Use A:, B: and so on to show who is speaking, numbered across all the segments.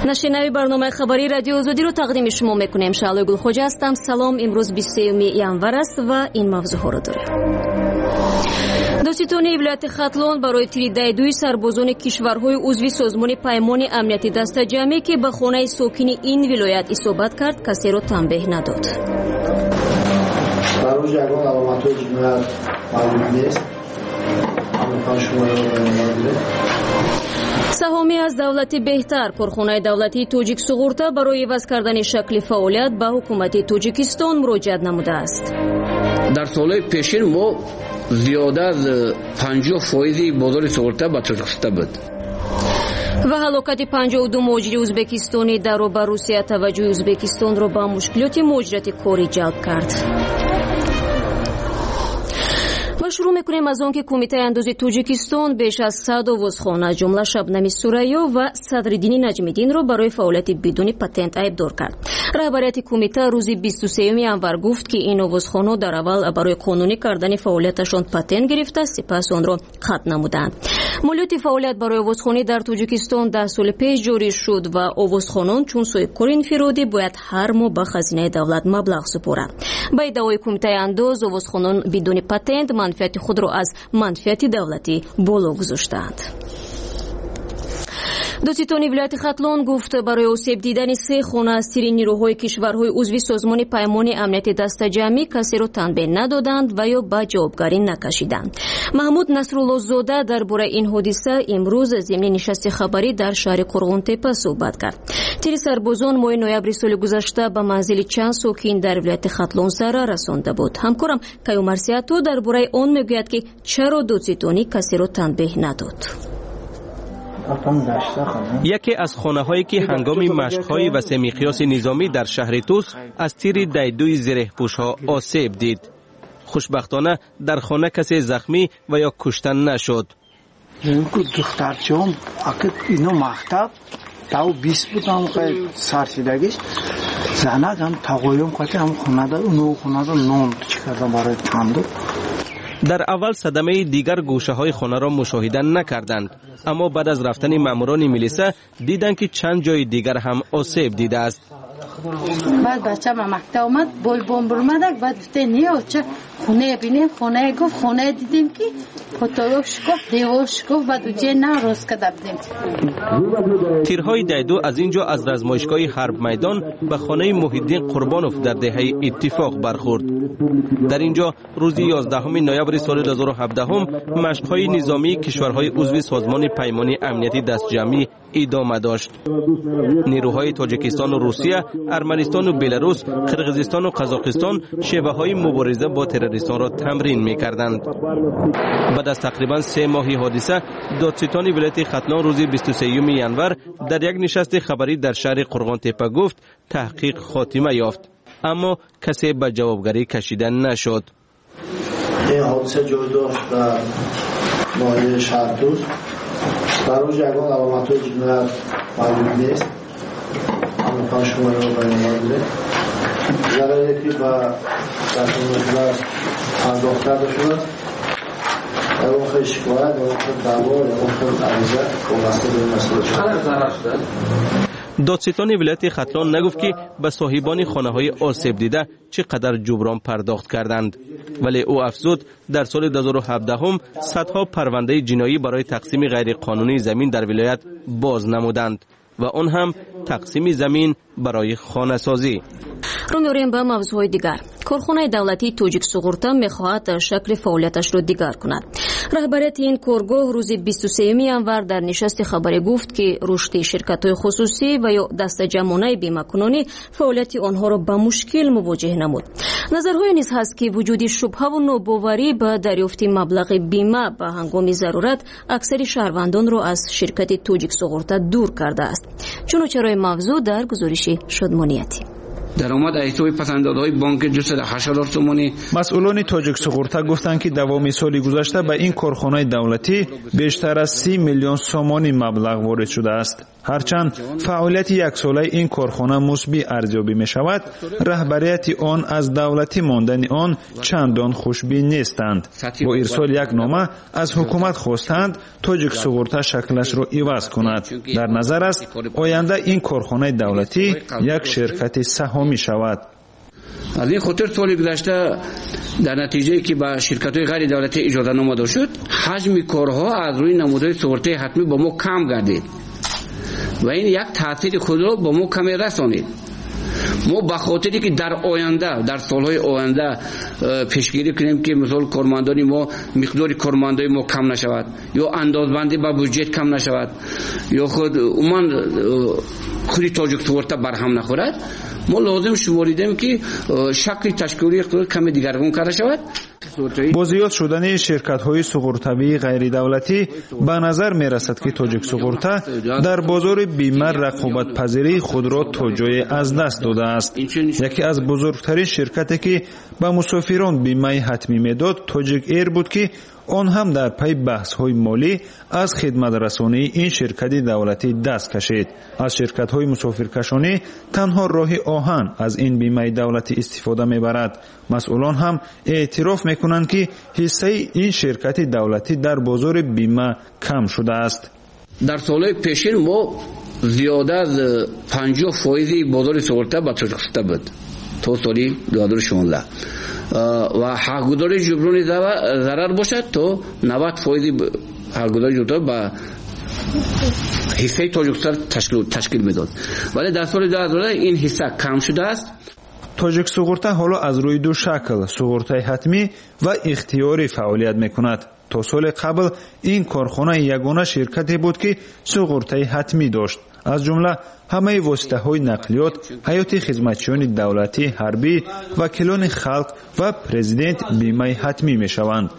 A: نشینای برنامه خبری رادیو آزادی رو تقدیم شما میکنیم. شعله گلخوجه هستم. سلام. امروز 23 январ است و این موضوع را داریم. دادستان ولایت خاتلون برای تیری سربازان کشورهای عضو سازمان پیمان امنیتی دست جمعی که به خانه ساکن این ولایت اصابت کرد کسی را تنبیه نداد.
B: برای جوان علامت‌های جنایت معلوم نیست.
A: سهامی از دولت بهتر کارخانه دولتی توجیک سغورتا برای عوض کردن شکل فعالیت به حکومت تاجیکستان مراجعه نموده است.
C: در سالهای پیشین ما زیاده از 50% بازار سغورتا به تاجیکستان بود.
A: و هلاکت 52 مهاجر ازبکستانی در و بر روسیه توجه ازبکستان را به مشکلات مهاجرت کاری جلب کرد. و شروع میکنیم از آن که کمیته اندازه تاجیکستان بیش از 100 عضوخانه از جمله شبنمی سوریا و صدرالدین نجمیدین را برای فعالیت بدون پتنت عیبدار کرد. رهبریت کمیته روز 23 январ گفت که این عضوخانه در اول برای قانونی کردن فعالیتشان پتنت گرفته سپس آن را ختم نمودند. مالیات فعالیت برای عضوخانه در تاجیکستان 10 سال پیش جاری شد و عضوخانان چون صاحبکار انفرادی باید هر ماه به خزینه دولت مبلغ سپارند. با ادعای کمیته انداز عضوخانان بدون پتنت منفعت خود را از منفعت دولتی بالا گذاشتند. دادستان ولایت خاتلون گفت برای آسیب دیدن 3 خانه از تیر نیروهای کشورهای عضو سازمان پیمان امنیتی دست جمعی کسی را تنبیه ندادند و یا به جوابگاری نکشیدند. محمود نصرالله زاده درباره این حادثه امروز ضمن نشست خبری در شهر قرغن‌تپه صحبت کرد. تیر سربازان ماه نوامبر سال گذشته به منزل چند ساکن در ولایت خاتلون ضرر رسانده بود. همکارم کیومرسیاتو درباره آن میگوید که چرا دادستانی کسی را تنبیه نداد.
D: یکی از خانه‌هایی که هنگام مشق‌های وسیع میقیاس نظامی در شهر توس از تیر دیدوی زره‌پوش‌ها آسیب دید. خوشبختانه در خانه کسی زخمی و یا کشته نشد.
E: دخترچه‌ام اگه اینو مکتب تا 20 بودم که سرسیدگیش زنگم تقویم که هم خونه دار اونو خونه دار نون چی کردم برای تندو.
D: در اول صدمه دیگر گوشه های خانه را مشاهده نکردند، اما بعد از رفتن ماموران میلیسا دیدند که چند جای دیگر هم آسیب دیده است.
F: بعد بچه ما مکتب اومد بول بمب اومد بعد گفت نیا چه خونه ببینیم خونه گفت خونه دیدیم که پتولوش گفت دیوش گفت بعد جه نه روز کردم
D: تیرهای دیدو از اینجا از رزمایشگاه حرب میدان به خانه محیدین قربانوف در دهه اتفاق برخورد. در اینجا روز 11 نوامبر سال 2017 مشق‌های نظامی کشورهای عضو سازمان پیمان امنیتی دست جمعی ادامه داشت. نیروهای تاجیکستان و روسیه، ارمنستان و بلاروس، قرقیزستان و قزاقستان شیوه‌های مبارزه با تروریستان را تمرین می‌کردند. بعد از تقریباً 3 ماهی حادثه، دادستان ولایت خاتلون روز 23 январ در یک نشست خبری در شهر قرغن‌تپه گفت تحقیق خاتمه یافت، اما کسی به جوابگری کشیده نشد.
B: این حادثه جای داشت در ناحیه شهر توس. برای جوان علامت‌های جنایت معلوم نیست. اما شما رو بیان می‌کنه. ضرری که به دستمزد پرداخته شده اون خیلی شکایت اون دعوا اون عریضه وابسته به مسئله شده.
D: دادستان ولایت خاتلون نگفت که به صاحبان خانه‌های آسیب دیده چقدر جبران پرداخت کردند، ولی او افزود در سال 2017 صدها پرونده جنایی برای تقسیم غیرقانونی زمین در ولایت باز نمودند و آن هم تقسیم زمین برای خانه سازی.
A: رو می‌ریم به موضوع دیگر. کارخانه دولتی توجیک سغورتا می‌خواهد شکل فعالیتش را دیگر کند. رهبریت این کارگاه روز 23 январ در نشست خبری گفت که رشد شرکت‌های خصوصی و یا دست جمعانه بیمه کنانی فعالیت آنها را به مشکل مواجه نمود. نظرهای نیز هست که وجود شبهه و ناباوری به دریافت مبلغ بیمه به هنگام ضرورت اکثر شهروندان را از شرکت توجیک سغورتا دور کرده است. چنانچه موضوع در گزارش شادمانیتی.
C: درآمد ایتوی پسندادهای بانک 280,000 تومانی.
G: مسئولان تاجیک سغورتا گفتند که دوام سال گذشته به این کارخانه دولتی بیشتر از 30 میلیون سومانی مبلغ وارد شده است. هرچند فعالیت یک ساله این کارخانه مثبت ارزیابی می شود، رهبریت آن از دولتی ماندن آن چندان خوشبین نیستند. با ارسال یک نامه از حکومت خواستند تاجیک سوغورتا شکلش را عوض کند. در نظر است آینده این کارخانه دولتی یک شرکت سهامی شود.
C: از این خاطر سال گذشته در نتیجه که با شرکت‌های غیر دولتی اجازه نامه داده شد، حجم کارها از روی نمودهای سوغورتای حتمی با ما کم گردید و این یک تاثیر خود را با ما کمی رسانید. ما به خاطری که در آینده، در سالهای آینده پیشگیری کنیم که مثلا کارمندان ما، مقدار کارمندان ما کم نشود یا اندازبندی با بودجه کم نشود یا خود خود تاجیک سوغورتا برهم نخورد، ما لازم شماریدیم که شکل تشکیلی اقتصاد کمی دیگرگون کرده شود.
G: با زیاد شدن شرکت‌های سوغورتایی غیر دولتی به نظر می‌رسد که تاجیک سوغورتا در بازار بیمه رقابت پذیری خود را تا جای از دست داده است. یکی از بزرگترین شرکتی که به مسافران بیمه حتمی میداد تاجیک ایر بود که آن هم در پی بحث‌های مالی از خدمت رسانی این شرکت دولتی دست کشید. از شرکت‌های مسافرکشانی تنها راه آهن از این بیمه دولتی استفاده می‌برد. مسئولان هم اعتراف می‌کنند که حصه این شرکت دولتی در بازار بیمه کم شده است.
C: در سالهای پیشین ما زیاده از 50% بازار سوغورتا با تاجیکستان بود تا سالی 2016 و حقگزاری جبران ضرر باشد تا 90% حقگزاری جبران با حصه تاجیکستان تشکیل میداد، ولی در سال 2000 این حصه کم شده است.
G: تاجیک سوغورتا حالا از روی دو شکل سوغورتای حتمی و اختیاری فعالیت میکند. تا سال قبل این کارخانه یگانه شرکتی بود که سوغورتای حتمی داشت. از جمله همه واسطه‌های نقلیات، هیئت خدمتچیان دولتی، حربی، وکیلان خلق و پرزیدنت بیمه حتمی میشوند.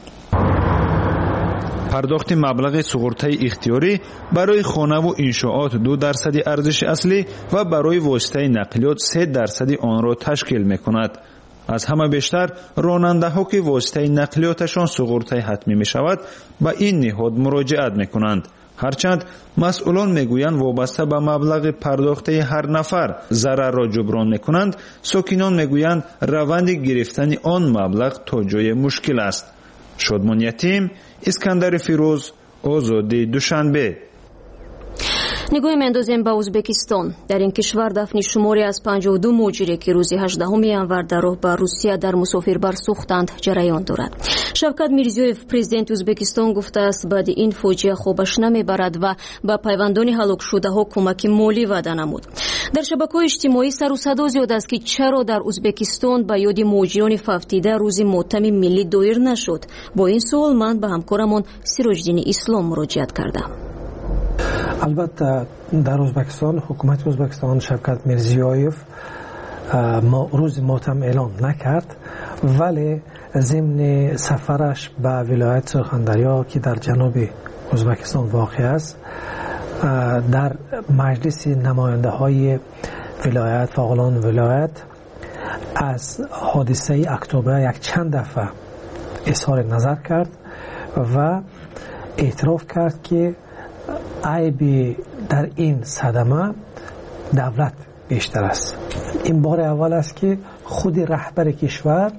G: پرداخت مبلغ سوغورتای اختیاری برای خانه و انشاءات 2% ارزش اصلی و برای واسطه نقلیات 3% آن را تشکیل میکند. از همه بیشتر راننده ها که واسطه نقلیاتشان سوغورتای حتمی می شود به این نهاد مراجعت می کنند. هرچند مسئولان میگویند وابسته به مبلغ پرداخته هر نفر ضرر را جبران می کنند، ساکنان میگویند روند گرفتن آن مبلغ تا جای مشکل است. شادمان یتیم، اسکندر فیروز، آزادی دوشنبه.
A: نگاه می‌اندازیم به ازبکستان. در این کشور دفن شماری از 52 مهاجری که روز 18 ینور در راه به روسیه در مسافربر سوختند جریان دارد. شوکت میرزیویف پرزیدنت ازبکستان گفته است بعد این فاجعه خوابش نمیبرد و به پیوندان هلاک شده ها کمک مالی وعده نمود. در شبکه‌های اجتماعی سر و صدا زیاد است که چرا در ازبکستان به یاد مهاجران فوتیده روز ماتم ملی دایر نشد. با این سوال من به همکارمان سیراجدین اسلام مراجعت کردم.
H: البته در ازبکستان حکومت ازبکستان شوکت میرزیویف روز ماتم اعلان نکرد، ولی ضمن سفرش به ولایت سرخندریا که در جنوب ازبکستان واقع است در مجلس نماینده های ولایت فعالان ولایت از حادثه اکتبر یک چند دفعه اظهار نظر کرد و اعتراف کرد که عیب در این صدمه دولت بیشتر است. این بار اول است که خود رهبر کشور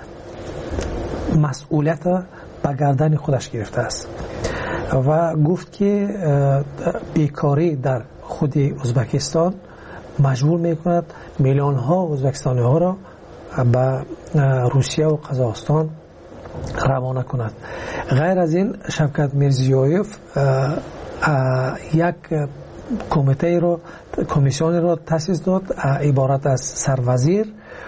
H: مسئولیت به گردن خودش گرفته است و گفت که بیکاری در خود ازبکستان مجبور میکند میلیون ها ازبکستانی ها را به روسیه و قزاقستان روانه کند. غیر از این شوکت میرزیویف یک کمیسیون را تأسیس داد عبارت از سروزیر،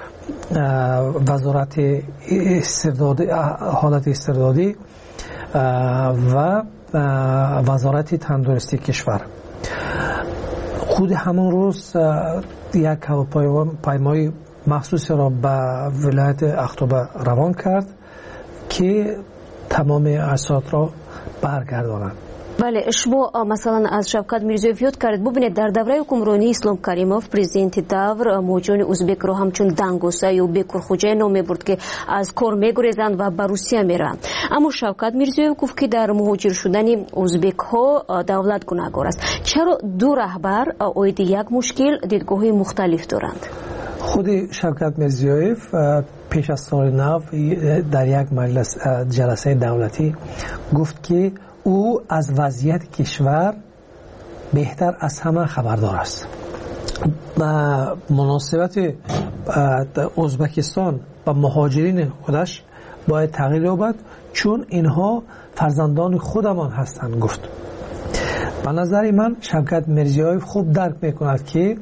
H: وزارت استردادی، حالت استردادی و وزارت تندرستی کشور. خود همون روز یک هواپیمای مخصوص را به ولایت اکتبر روان کرد که تمام اسناد را برگردانند.
A: بله، شما مثلا از شوکت میرزیویف یاد کردید. ببینید در دوره حکمرانی اسلام کریموف پرزیدنت دور موجان ازبک رو همچون دنگوسه یا بکرخوجه نام میبرد که از کار میگریزند و به روسیه میرن. اما شوکت میرزیویف گفت که در مهاجر شدن ازبک ها دولت گناهکار است. چرا دو رهبر اوید یک مشکل دیدگاه‌های مختلف دارند؟
H: خود شوکت میرزیویف پیش از سال نو در یک جلسه دولتی گفت که او از وضعیت کشور بهتر از همه خبردار است. مناسبت ازبکستان و مهاجرین خودش باید تغییر یابد چون اینها فرزندان خودمان هستند. گفت به نظر من شوکت میرزیویف خوب درک میکند که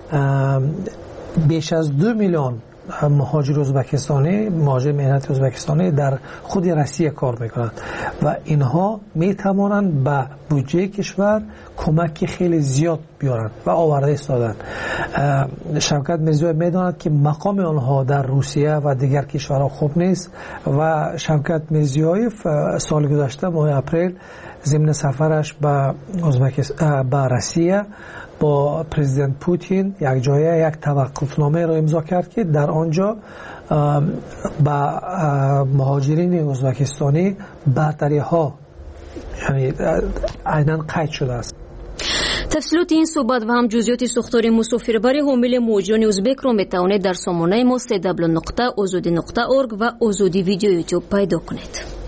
H: بیش از 2 میلیون مهاجر ازبکستانی، مهاجر ملت ازبکستانی در خود روسیه کار میکنند و اینها میتوانند به بودجه کشور کمک خیلی زیاد بیارند و آورده ایستادند. شوکت میرزیویف میداند که مقام آنها در روسیه و دیگر کشورها خوب نیست و شوکت میرزیویف سال گذشته ماه اپریل ضمن سفرش به روسیه با پرزیدنت پوتین یک جایه یک توقفنامه را امضا کرد که در آنجا با مهاجرین ازبکستانی برتری ها یعنی عیناً قید شده است.
A: تفصیلات این صحبت و هم جزئیات ساختار مسافربری حامل مهاجران ازبک را میتوانید در سامانه ما www.azadi.org و آزادی ویدیو یوتیوب پیدا کنید.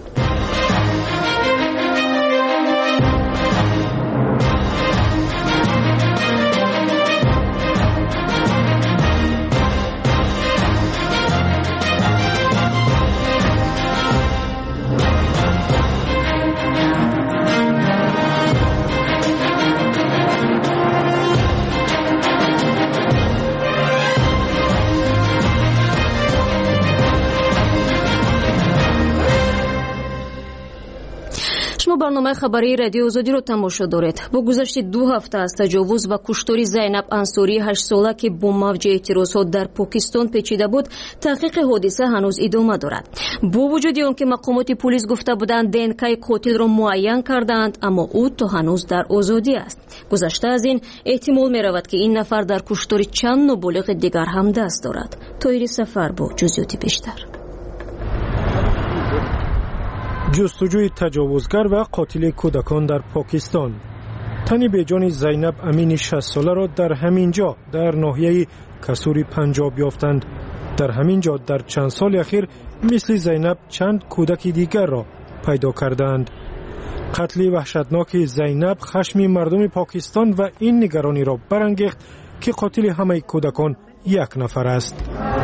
A: شما برنامه خبری رادیو آزادی رو تماشا دارید. با گذشت 2 هفته از تجاوز و کشتاری زینب انصاری 8 ساله که با موج اعتراضات در پاکستان پیچیده بود، تحقیق حادثه هنوز ادامه دارد. با وجود آنکه مقامات پلیس گفته بودند دنکای قاتل را معین کردند، اما او تا هنوز در آزادی است. گذشته از این احتمال می رود که این نفر در کشتاری چند نابالغ دیگر هم دست دارد. طاهر سفر با جزئیات بیشتر.
I: جستجوی تجاوزگر و قاتل کودکان در پاکستان. تنی به جان زینب امین 60 ساله را در همین جا در ناحیه کسوری پنجاب یافتند. در همین جا در چند سال اخیر مثل زینب چند کودک دیگر را پیدا کردند. قتل وحشتناک زینب خشم مردم پاکستان و این نگرانی را برانگیخت که قاتل همه کودکان یک نفر است.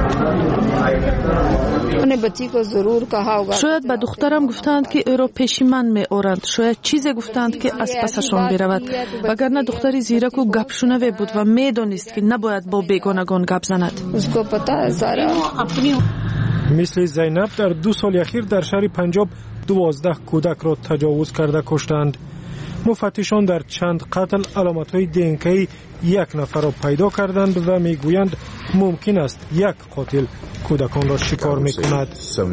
J: شاید به دخترم گفتند که او را پیش من می آورند، شاید چیزی گفتند که از پسشان برود، وگرنه دختری زیرک و گپ شنوه بود و می دانست که نباید با بیگانگان گپ زند.
I: مثل زینب در 2 سال اخیر در شهر پنجاب 12 کودک را تجاوز کرده کشتند. مفتشان در چند قتل علامت‌های دینکه‌ای یک نفر را پیدا کردند و میگویند ممکن است یک قاتل کودکان را شکار میکند.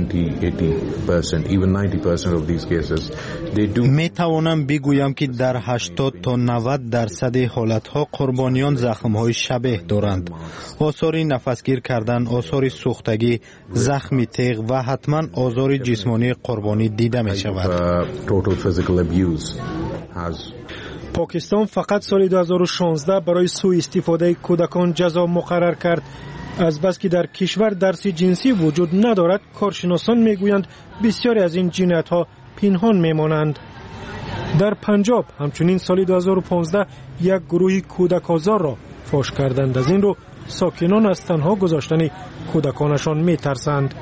K: میتوانم بگویم که در 80 تا 90% حالتها قربانیان زخم‌های شبیه دارند. آثار نفسگیر کردن، آثار سوختگی، زخم تیغ و حتما آثار جسمانی قربانی دیده می شود.
I: پاکستان فقط سال 2016 برای سوء استفاده کودکان جزا مقرر کرد. از بس که در کشور درس جنسی وجود ندارد، کارشناسان میگویند بسیاری از این جنایت‌ها پنهان میمانند. در پنجاب همچنین سال 2015 یک گروه کودک آزار را فاش کردند. از این رو ساکنان از تنها گذاشتن کودکانشان میترسند.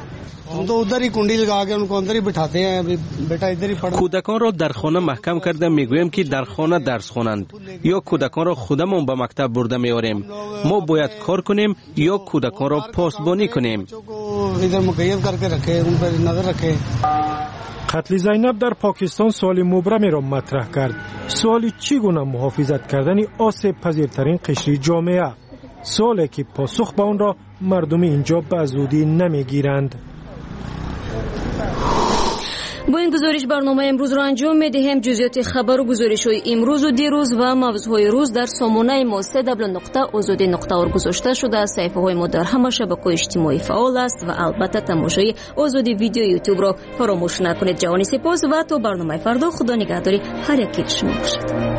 D: کودکان را در خانه محکم کرده میگویم که در خانه درس خوانند، یا کودکان را خودمون به مکتب برده میاریم. ما باید کار کنیم یا کودکان را پاسبانی کنیم.
I: قتل زینب در پاکستان سوال مبرمی را مطرح کرد. سوالی چگونه محافظت کردن آسیب پذیرترین قشر جامعه، سوالی که پاسخ به آن را مردم اینجا به زودی نمیگیرند.
A: با این گزارش برنامه امروز را انجام می‌دهیم. جزئیات خبر و گزارش‌های امروز و دیروز و موضوعهای روز در سامانه ما www.azadi.org گذاشته شده است. صفحه‌های ما در همه شبکه‌های اجتماعی فعال است و البته تماشای آزادی ویدیو یوتیوب را فراموش نکنید. جهانی سپاس و تا برنامه فردا خدا نگهداری هر یکی شما باشد.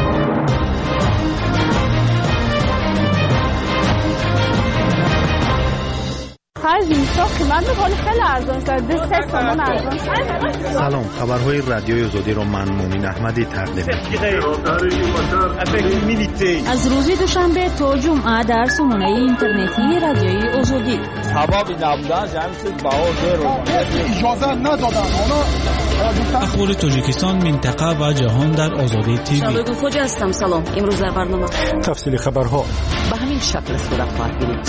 K: سلام، خبرهای رادیوی آزادی را من مومن احمدی تقدیم می‌کنم.
L: از روز دوشنبه تا جمعه در سامانه اینترنتی رادیوی آزادی.
M: اخبار تاجیکستان، منطقه و جهان در آزادی تیوی.
A: شبکه خوج هستم. سلام. امروز در برنامه
I: تفصیل خبرها
N: به همین شکل صورت خواهد گرفت.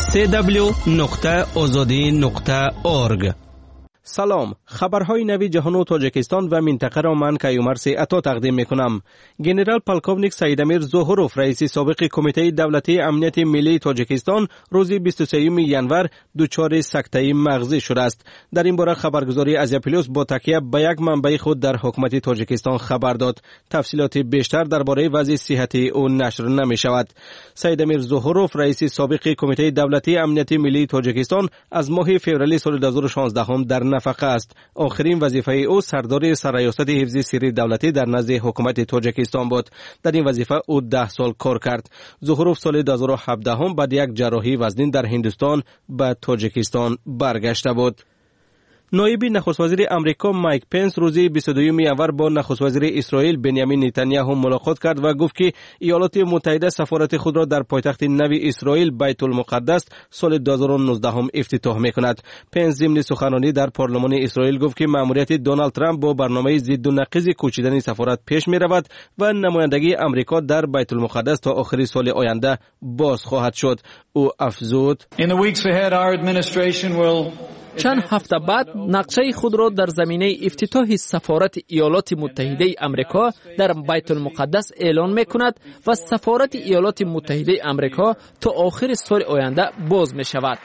D: www.azadi.org. سلام، خبرهای نوی جهان و تاجیکستان و منطقه را من کیومرث عطا تقدیم میکنم. گنرال پالکوونیک سیدامیر زوهروف رئیس سابق کمیته دولتی امنیت ملی تاجیکستان روز 23 ینور دچار سکته مغزی شده است. در این باره خبرگزاری آزیا پلاس با تکیه به یک منبع خود در حکومت تاجیکستان خبر داد. تفصیلات بیشتر درباره وضع صحتی او نشر نمی شود. سیدامیر زوهروف رئیس سابق کمیته دولتی امنیت ملی تاجیکستان از ماه فوریه سال 2016 در نفقه است. آخرین وظیفه او سردار سرریاست حفظ سری دولتی در نزد حکومت تاجیکستان بود. در این وظیفه او 10 سال کار کرد. زوهروف سال 2017 بعد یک جراحی وزنین در هندوستان به تاجیکستان برگشته بود. نایب نخست وزیر امریکا مایک پنس روز 22 ینور با نخست وزیر اسرائیل بنیامین نتانیاهو ملاقات کرد و گفت که ایالات متحده سفارت خود را در پایتخت نوی اسرائیل بیت المقدس سال 2019 افتتاح می‌کند. پنس ضمن سخنرانی در پارلمان اسرائیل گفت که مأموریت دونالد ترامپ با برنامه ضد و نقیض کوچیدن سفارت پیش می‌رود و نمایندگی امریکا در بیت المقدس تا آخر سال آینده باز خواهد شد. او افزود:
O: چند هفته بعد نقشه خود را در زمینه افتتاح سفارت ایالات متحده امریکا در بیت المقدس اعلان می‌کند و سفارت ایالات متحده امریکا تا آخر سال آینده باز می‌شود.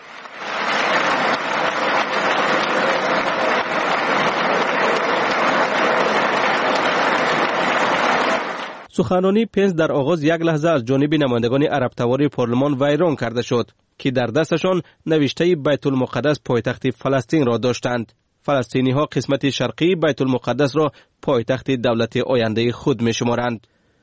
D: سخنرانی پنس در آغاز یک لحظه از جانب نمایندگان عرب توار پارلمان ویران کرده شد که در دستشان نوشته بیت المقدس پایتخت فلسطین را داشتند. فلسطینی ها قسمت شرقی بیت المقدس را پایتخت دولت آینده خود می شمارند.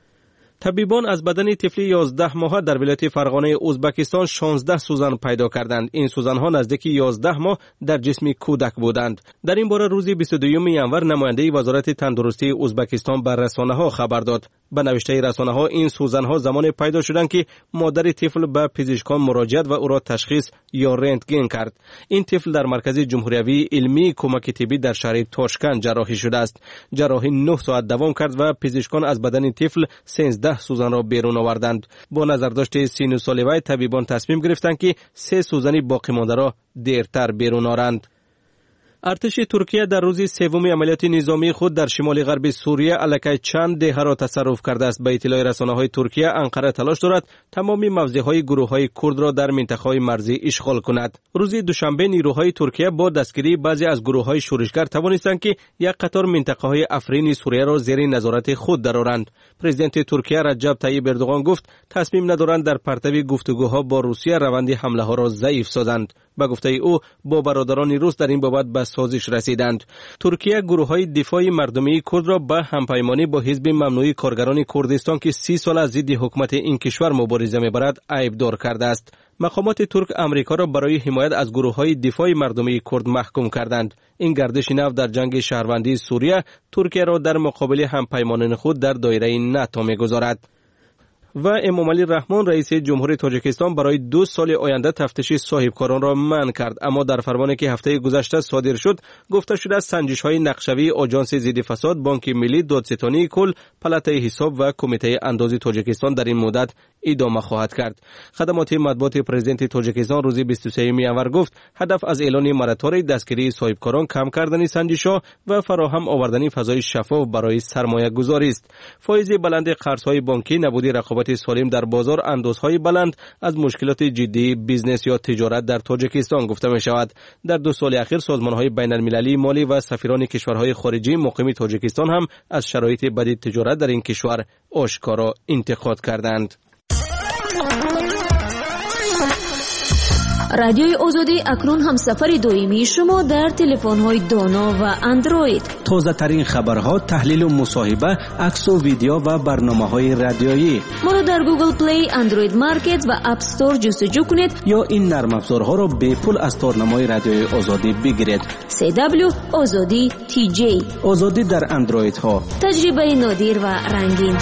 D: طبیبان از بدن طفلی 11 ماهه در ولایت فرغانه ازبکستان 16 سوزن پیدا کردند. این سوزن ها نزدیک 11 ماه در جسم کودک بودند. در این باره روز 22 ینور نماینده وزارت تندرستی ازبکستان به رسانه ها خبر داد. به نوشته رسانه ها این سوزن ها زمان پیدا شدند که مادر طفل به پزشکان مراجعت و او را تشخیص یا رنتگن کرد. این طفل در مرکز جمهوری علمی کمک طبی در شهر تاشکند جراحی شده است. جراحی 9 ساعت دوام کرد و پزشکان از بدن طفل 13 سوزن را بیرون آوردند. با نظرداشت سین سال وی طبیبان تصمیم گرفتند که 3 سوزن باقی مانده را دیرتر بیرون آورند. ارتش ترکیه در روز سوم عملیات نظامی خود در شمال غرب سوریه علیه چند دهه را تصرف کرده است. به اطلاع رسانه‌های ترکیه انقره تلاش دارد تمامی موضع‌های گروه‌های کرد را در منطقه‌های مرزی اشغال کند. روز دوشنبه نیروهای ترکیه با دستگیری بعضی از گروه‌های شورشگر توانستند که یک قطار منطقه‌های افرین سوریه را زیر نظارت خود درآورند. پرزیدنت ترکیه رجب طیب اردوغان گفت تصمیم ندارند در پرتو گفتگوها با روسیه روند حمله‌ها را ضعیف سازند. به گفته او با برادران روس در این بابت به سازش رسیدند. ترکیه گروه‌های دفاع مردمی کرد را به همپیمانی با حزب ممنوعی کارگران کردستان که 30 سال از ضد حکومت این کشور مبارزه می‌برد عیبدار کرده است. مقامات ترک امریکا را برای حمایت از گروه‌های دفاع مردمی کرد محکوم کردند. این گردش نو در جنگ شهروندی سوریه ترکیه را در مقابل همپیمانان خود در دایره ناتو می‌گذارد. و امامعلی رحمان رئیس جمهوری تاجیکستان برای 2 سال آینده تفتیش صاحبکاران را منع کرد، اما در فرمانی که هفته گذشته صادر شد گفته شده سنجش‌های نقشه‌ای آژانس ضد فساد، بانک ملی، دادستانی کل، پلاته حساب و کمیته اندازی تاجیکستان در این مدت ادامه خواهد کرد. خدمات مطبوعات پرزیدنت تاجیکستان روز 23 ینور گفت هدف از اعلان مراتور دستگیری صاحبکاران کم کردن سنجش‌ها و فراهم آوردن فضای شفاف برای سرمایه‌گذاری است. فایز بلند قرض‌های بانکی، نبود رقابت رقابت سالم در بازار اندازهای بلند از مشکلات جدی بیزنس یا تجارت در تاجیکستان گفته می شود. در 2 سال اخیر سازمان‌های بین‌المللی مالی و سفیران کشورهای خارجی مقیم تاجیکستان هم از شرایط بد تجارت در این کشور آشکارا انتقاد کردند.
A: رادیوی آزادی اکنون هم سفر دائمی شما در تلفن‌های دانا و اندروید.
P: تازه ترین خبرها، تحلیل و مصاحبه، عکس و ویدیو و برنامه‌های رادیویی.
A: ما را در گوگل پلی، اندروید مارکت و اپ استور جستجو کنید
P: یا این نرم افزارها را به پول از تارنمای رادیوی آزادی بگیرید.
A: CW آزادی TJ.
P: آزادی در اندروید ها.
A: تجربه نادر و رنگین.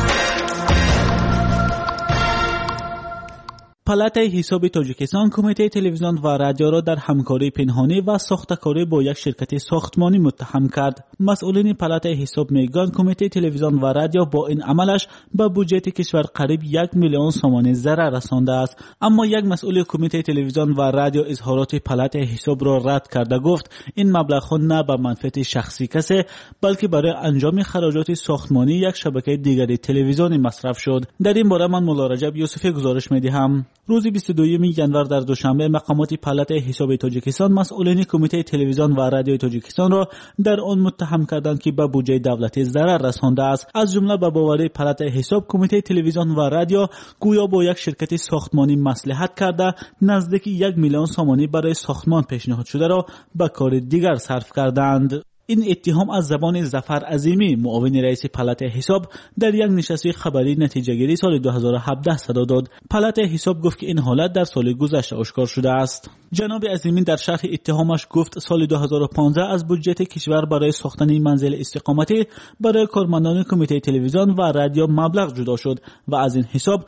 M: پالات حساب تاجیکستان کمیته تلویزیون و رادیو را در همکاری پنهانی و ساخته‌کاری با یک شرکت ساختمانی متهم کرد. مسئولین پالات حساب میگن کمیته تلویزیون و رادیو با این عملش به بودجه کشور قریب 1 میلیون سوم ضرر رسانده است. اما یک مسئول کمیته تلویزیون و رادیو اظهارات پالات حساب را رد کرده گفت این مبلغ نه به منفعت شخصی کسی بلکه برای انجام خراجات ساختمانی یک شبکه دیگری تلویزیونی مصرف شد. در این باره من مولا رجب یوسفی گزارش می‌دهم. روز 22 ژانویه در دوشنبه مقامات پالات حساب تاجیکستان مسئولین کمیته تلویزیون و رادیو تاجیکستان را در آن متهم کردند که به بودجه دولتی ضرر رسانده است. از جمله به باور پالات حساب کمیته تلویزیون و رادیو گویا با یک شرکت ساختمانی مصلحت کرده نزدیک 1 میلیون سومانی برای ساختمان پیشنهاد شده را به کار دیگر صرف کردند. این اتهام از زبان ظفر عظیمی معاون رئیس پالات حساب در یک نشست خبری نتیجه گیری سال 2017 صدا داد. پالات حساب گفت که این حالت در سال گذشته آشکار شده است. جناب عظیمی در شرح اتهامش گفت سال 2015 از بودجه کشور برای ساختن منزل استقامتی برای کارمندان کمیته تلویزیون و رادیو مبلغ جدا شد و از این حساب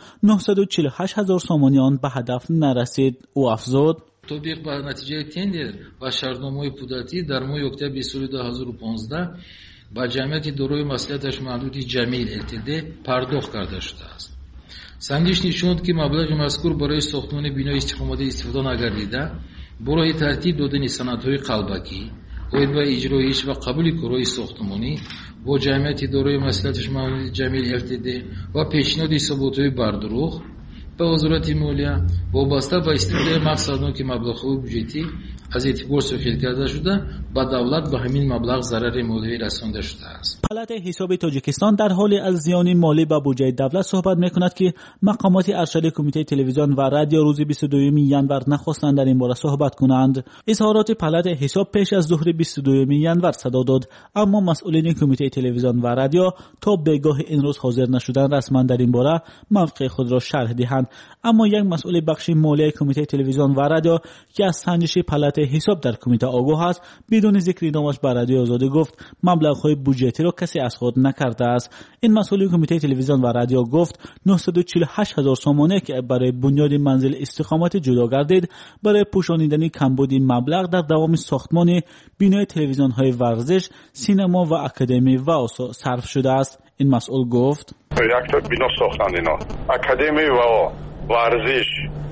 M: 948,000 سومانی آن به هدف نرسید. او افزود
Q: طبق به نتیجه تندر و شرطنامه پودتی در ماه اکتبر سال 2015 با جمعیت دارای مسئولیتش محدود جمیل LTD پرداخت کرده شده است. سنجش نشوند که مبلغ مذکور برای ساختمان بینای استقامتی استفاده نگردیده برای ترتیب دادن سندهای قلبکی باید به اجرایش و قبول کارهای ساختمانی با جمعیت دارای مسئولیتش محدود جمیل LTD و پیشنهاد حسابات‌های بردروغ به وزارت مالیه وابسته به استفاده مقصدان که مبلغ‌های بودجتی از اعتبار سوخیل کرده شده با دولت به همین مبلغ ضرر مالی رسانده شده است.
M: پالات حساب تاجیکستان در حال از زیان مالی به بودجه دولت صحبت می‌کند که مقامات ارشد کمیته تلویزیون و رادیو روز 22 ژانویه نخواستند در این باره صحبت کنند. اظهارات پالات حساب پیش از ظهر 22 ژانویه صدا داد، اما مسئولین کمیته تلویزیون و رادیو تا بگاه این روز حاضر نشدند رسما در این باره موقع خود را شرح دهند. اما یک مسئول بخش مالی کمیته تلویزیون و رادیو که از سنجش پالات حساب در کمیته آگاه است بدون ذکر نامش به رادیو آزادی گفت مبلغ‌های بودجتی را کسی از خود نکرده است. این مسئول کمیته تلویزیون و رادیو گفت 948,000 سومانی که برای بنیاد منزل استقامت جدا گردید برای پوشانیدن کمبود مبلغ در دوام ساختمان بینای تلویزیون‌های ورزش، سینما و اکادمی و آسا صرف شده است. این مسئول گفت
R: یک تا بینا ساختند اینا اکادمی و ورزش،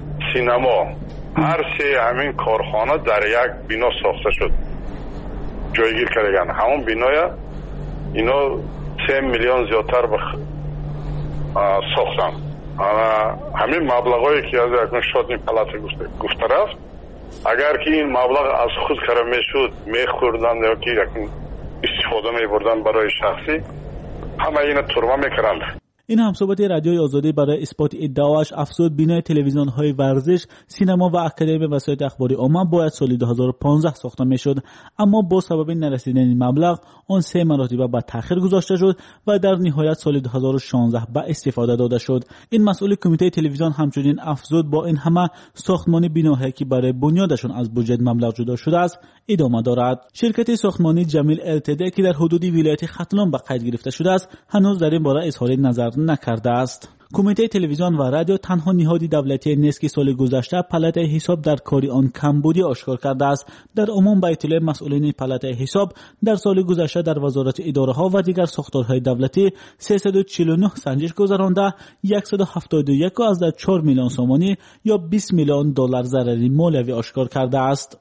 R: سینما، هر سه همین کارخانه در یک بینا ساخته شد جایگیر کردن. همون بینای اینا 3 میلیون زیادتر ساختن. همین مبلغایی که از یک شادی پالات گفته رفت اگر که این مبلغ از خود کار میشد میخوردن یا که یک استفاده میبردن برای شخصی همه اینا ترمه میکردند.
M: این هم صحبت رادیوی آزادی برای اثبات ادعاش افزود بینای تلویزیون‌های ورزش، سینما و اکادمی وسایل اخباری عامه باید سال 2015 ساخته میشد، اما با سبب نرسیدن این مبلغ آن 3 مرتبه به تأخیر گذاشته شد و در نهایت سال 2016 به استفاده داده شد. این مسئول کمیته تلویزیون همچنین افزود با این همه ساختمان بیناهایی که برای بنیادشان از بودجه مبلغ جدا شده است ادامه دارد. شرکت ساختمانی جمیل LTD که در حدود ولایت ختلان به قید گرفته شده است هنوز در این باره اظهار نظر نکرده است. کمیته تلویزیون و رادیو تنها نهادی دولتی نیست که سال گذشته پالات حساب در کاری آن کمبودی آشکار کرده است. در عموم به اطلاع مسئولین پالات حساب در سال گذشته در وزارت اداره ها و دیگر ساختارهای دولتی 349 سنجش گذرانده 171.4 میلیون سومانی یا 20 میلیون دلار ضرری مالیوی آشکار کرده است.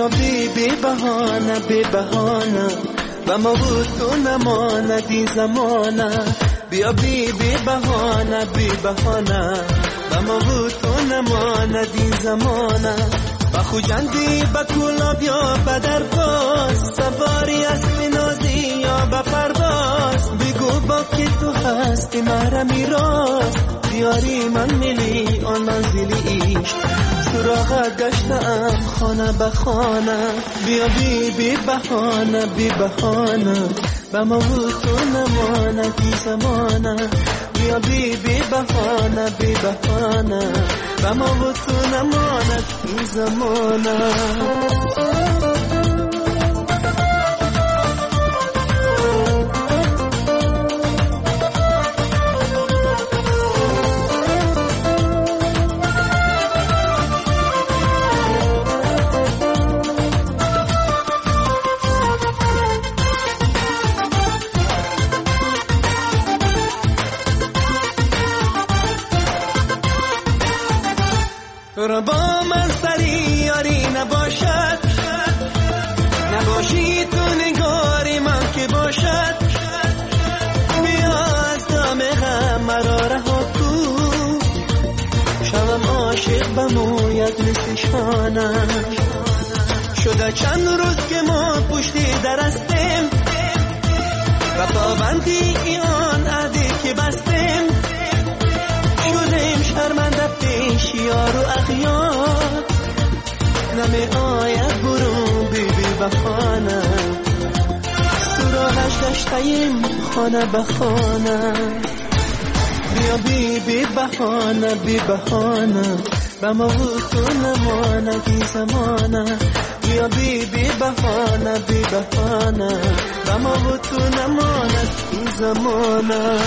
S: بیا بی بهانه بی بهانه و ما بود تو نماندی زمانه بیا بی بهانه بی بهانه و ما بود تو نماندی زمانه و خوجندی با کلاب یا بدر باز سواری اسب نازی یا با پرواز بگو با که تو هستی مرا میراز دیاری من میلی آن منزلی ایش سراغت گشتم خانه به خانه بیا بی بهانه بی بهانه و ما بود تو نمانه بی زمانه بیا بی بهانه بی بهانه و ما بود تو نمانه بی زمانه با من سری یاری نباشد نباشی تو نگاری من که باشد بیا از دام غم مرا رها کو شوم عاشق بموید مثل شانم شده چند روز که ما پشتی درستیم و پابندی آن عهدی که بستیم شدیم شرمنده پیش یار و اغیار نمی آید برون بی بهانه سراغش گشتیم خانه به خانه بیا بی بهانه بی بهانه و ما بود تو نمانه بی زمانه بیا بی بهانه بی بهانه و ما بود تو نمانه بی زمانه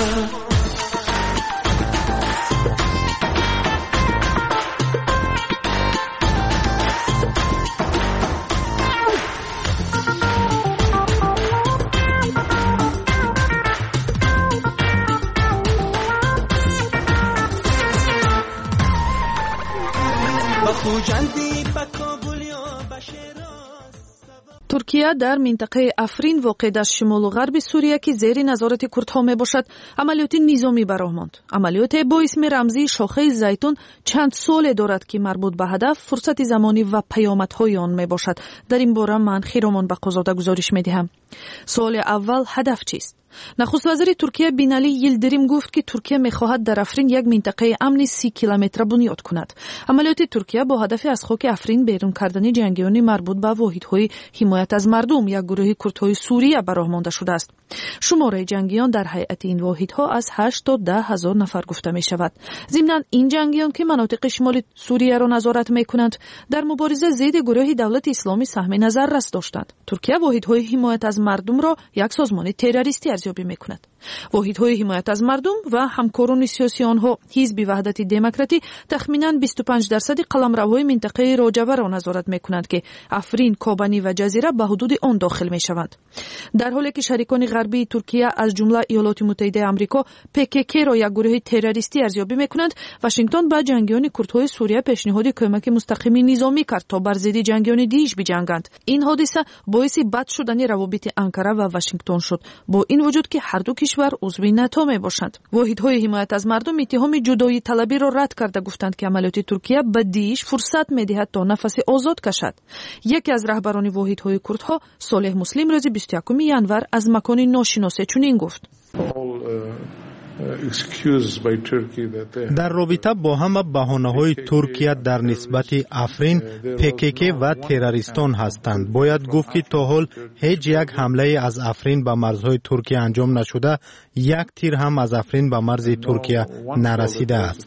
J: туркия дар минтақаи африн воқеъ дар шимолу ғарби сурия ки зери назорати курдҳо мебошад амалиёти низомӣ ба роҳ монд. Амалиёте бо исми рамзии шохаи зайтун чанд соле дорад ки марбут ба ҳадаф фурсати замонӣ ва паёмадҳои он мебошад. дар ин бора ман хиромон ба қозода гузориш медиҳам. суоли аввал ҳадаф чист? нахуст-вазири туркия бинали йилдирим гуфт ки туркия мехоҳад дар африн як минтақаи амни 30 километра бунёд кунад. амалиёти туркия бо ҳадафи аз хоки африн берун кардани ҷангиёни марбут ба воҳидҳои ҳимоят аз мардум як гурӯҳи курдҳои сурия ба роҳ монда шудааст. шумораи ҷангиён дар ҳайати ин воҳидҳо аз 8 то 10 ҳазор нафар гуфта мешавад. зимнан ин ҷангиён ки манотиқи шимоли сурияро назорат мекунанд дар мубориза зидди гурӯҳи давлати исломӣ саҳми назаррас доштанд. туркия воҳидҳои ҳимоят аз мардумро як созмони террористӣ арзёбӣ мекунад. воҳидҳои ҳимоят аз мардум ва ҳамкорони сиёсии онҳо ҳизби ваҳдати демократӣ тахминан 25% қаламравҳои минтақаи роҷаваро назорат мекунанд ки африн, кобанӣ ва ҷазира ба ҳудуди он дохил мешаванд. дар ҳоле ки шарикони ғарбии туркия аз ҷумла иёлоти муттаҳидаи амрико ПКК-ро як гурӯҳи террористӣ арзёбӣ мекунанд, Вашингтон ба ҷангиёни курдҳои Сурия пешниҳоди кӯмаки мустақими низомӣ кард то бар зидди ҷангиёни Дииш биҷанганд. ин ҳодиса боиси бад шудани равобити Анкара ва Вашингтон шуд, бо ин вуҷуд ки ҳарду кишвар узви НАТО мебошанд. воҳидҳои ҳимоят аз мардум иттиҳоми ҷудои талабиро рад карда гуфтанд ки амалиёти Туркия ба Дииш фурсат медиҳад то нафаси озод кашад. яке аз раҳбарони воҳидҳои курдҳо Солеҳ Муслим рӯзи 21 январ аз макони ношиносе чунин гуфт:
K: дар робита бо ҳама баҳонаҳои Туркия дар нисбати Африн, ПКК ва террористон ҳастанд. бояд гуфт ки то ҳол ҳеҷ як ҳамлае аз Африн ба марзҳои Туркия анҷом нашуда, як тир ҳам аз Африн ба марзи Туркия нарасидааст.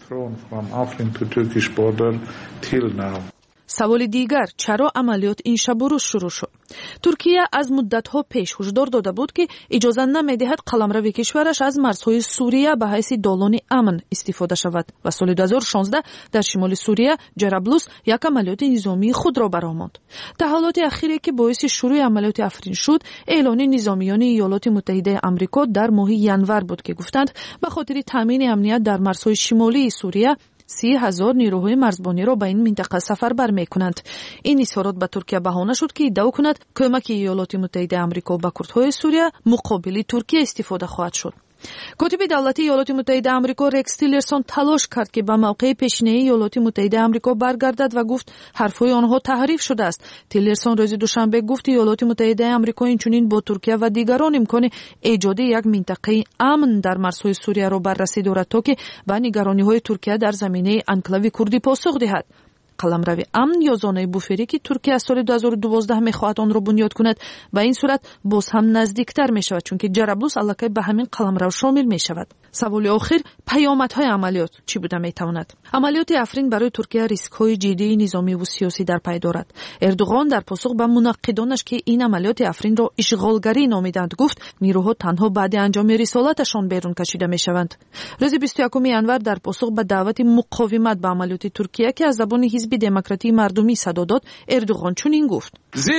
J: саволи дигар: чаро амалиёт ин шабу рӯз шурӯъ шуд? туркия аз муддатҳо пеш ҳушдор дода буд ки иҷоза намедиҳад қаламрави кишвараш аз марзҳои Сурия ба ҳайси долони амн истифода шавад ва соли 2016 дар шимоли Сурия Ҷараблус як амалиёти низомии худро ба роҳ монд. таҳолоти ахире ки боиси шурӯъи амалиёти Африн шуд, эълони низомиёни Иёлоти Муттаҳидаи Амрико дар моҳи январ буд ки гуфтанд ба хотири таъмини амният дар марзҳои шимолии Сурия 30,000 نیروهای مرزبانی را به این منطقه سفربر میکنند. این اظهارات به ترکیه بهانه شد که ادعا کند کمک ایالات متحده آمریکا به کردهای سوریه مقابل ترکیه استفاده خواهد شد. کاتب دولتی ایالات متحده آمریکا رکس تیلرسون تلاش کرد که به موقع پیشینه ایالات متحده آمریکا برگردد و گفت حرفهای آنها تحریف شده است. تیلرسون روز دوشنبه گفت ایالات متحده آمریکا اینچنین با ترکیه و دیگران امکان ایجاد یک منطقه امن در مرزهای سوریه را بررسی دارد تا که به نگرانی‌های ترکیه در زمینه انکلاوی کردی پاسخ دهد. قلمرو امن یا زانه بوفری که ترکیه از سال 2012 میخواهد آن را بنیاد کند و این صورت باز هم نزدیکتر می شود چون که جرابلس علاقه به همین قلمرو شامل می شود. سوال آخر پیامدهای عملیات چی بوده می تواند؟ عملیات افرین برای ترکیه ریسک های جدی نظامی و سیاسی در پی دارد. اردوغان در پاسخ به مناقضانش که این عملیات افرین را اشغالگری نامیدند گفت نیروها تنها بعد انجام رسالتشان بیرون کشیده می شوند. روز 21 ینور در پاسخ به دعوت مقاومت به عملیات ترکیه که از زبان حزب دموکراتی مردمی صدا داد اردوغان چنین گفت: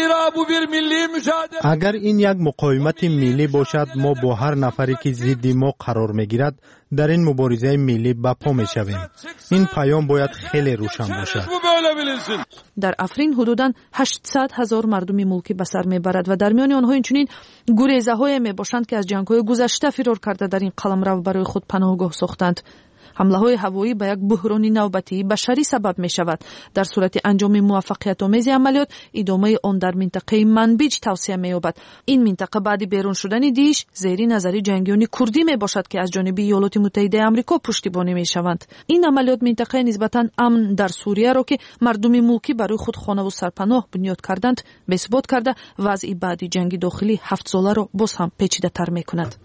K: اگر این یک مقاومت ملی باشد ما با هر نفری که ضد ما قرار میگیرد در این مبارزه ملی به پا میشویم. این پیام باید خیلی روشن باشد.
J: در افرین حدوداً 800,000 مردم ملکی به سر میبرد و در میان آنها اینچنین گریزه‌های میباشند که از جنگ‌های گذشته فرار کرده در این قلمرو برای خود پناهگاه ساختند. حمله‌های هوایی به یک بحران نوبتی بشری سبب می شود. در صورت انجام موفقیت‌آمیز عملیات ادامه آن در منطقه منبیج توسعه می یابد. این منطقه بعد بیرون شدن دیش زیر نظر جنگیان کردی می باشد که از جانب ایالات متحده آمریکا پشتیبانی می شوند. این عملیات منطقه نسبتاً امن در سوریه را که مردم ملکی برای خود خانه و سرپناه بنیاد کردند بثبات کرده وضع بعد جنگ داخلی 7 ساله را باز هم پیچیده‌تر می کند.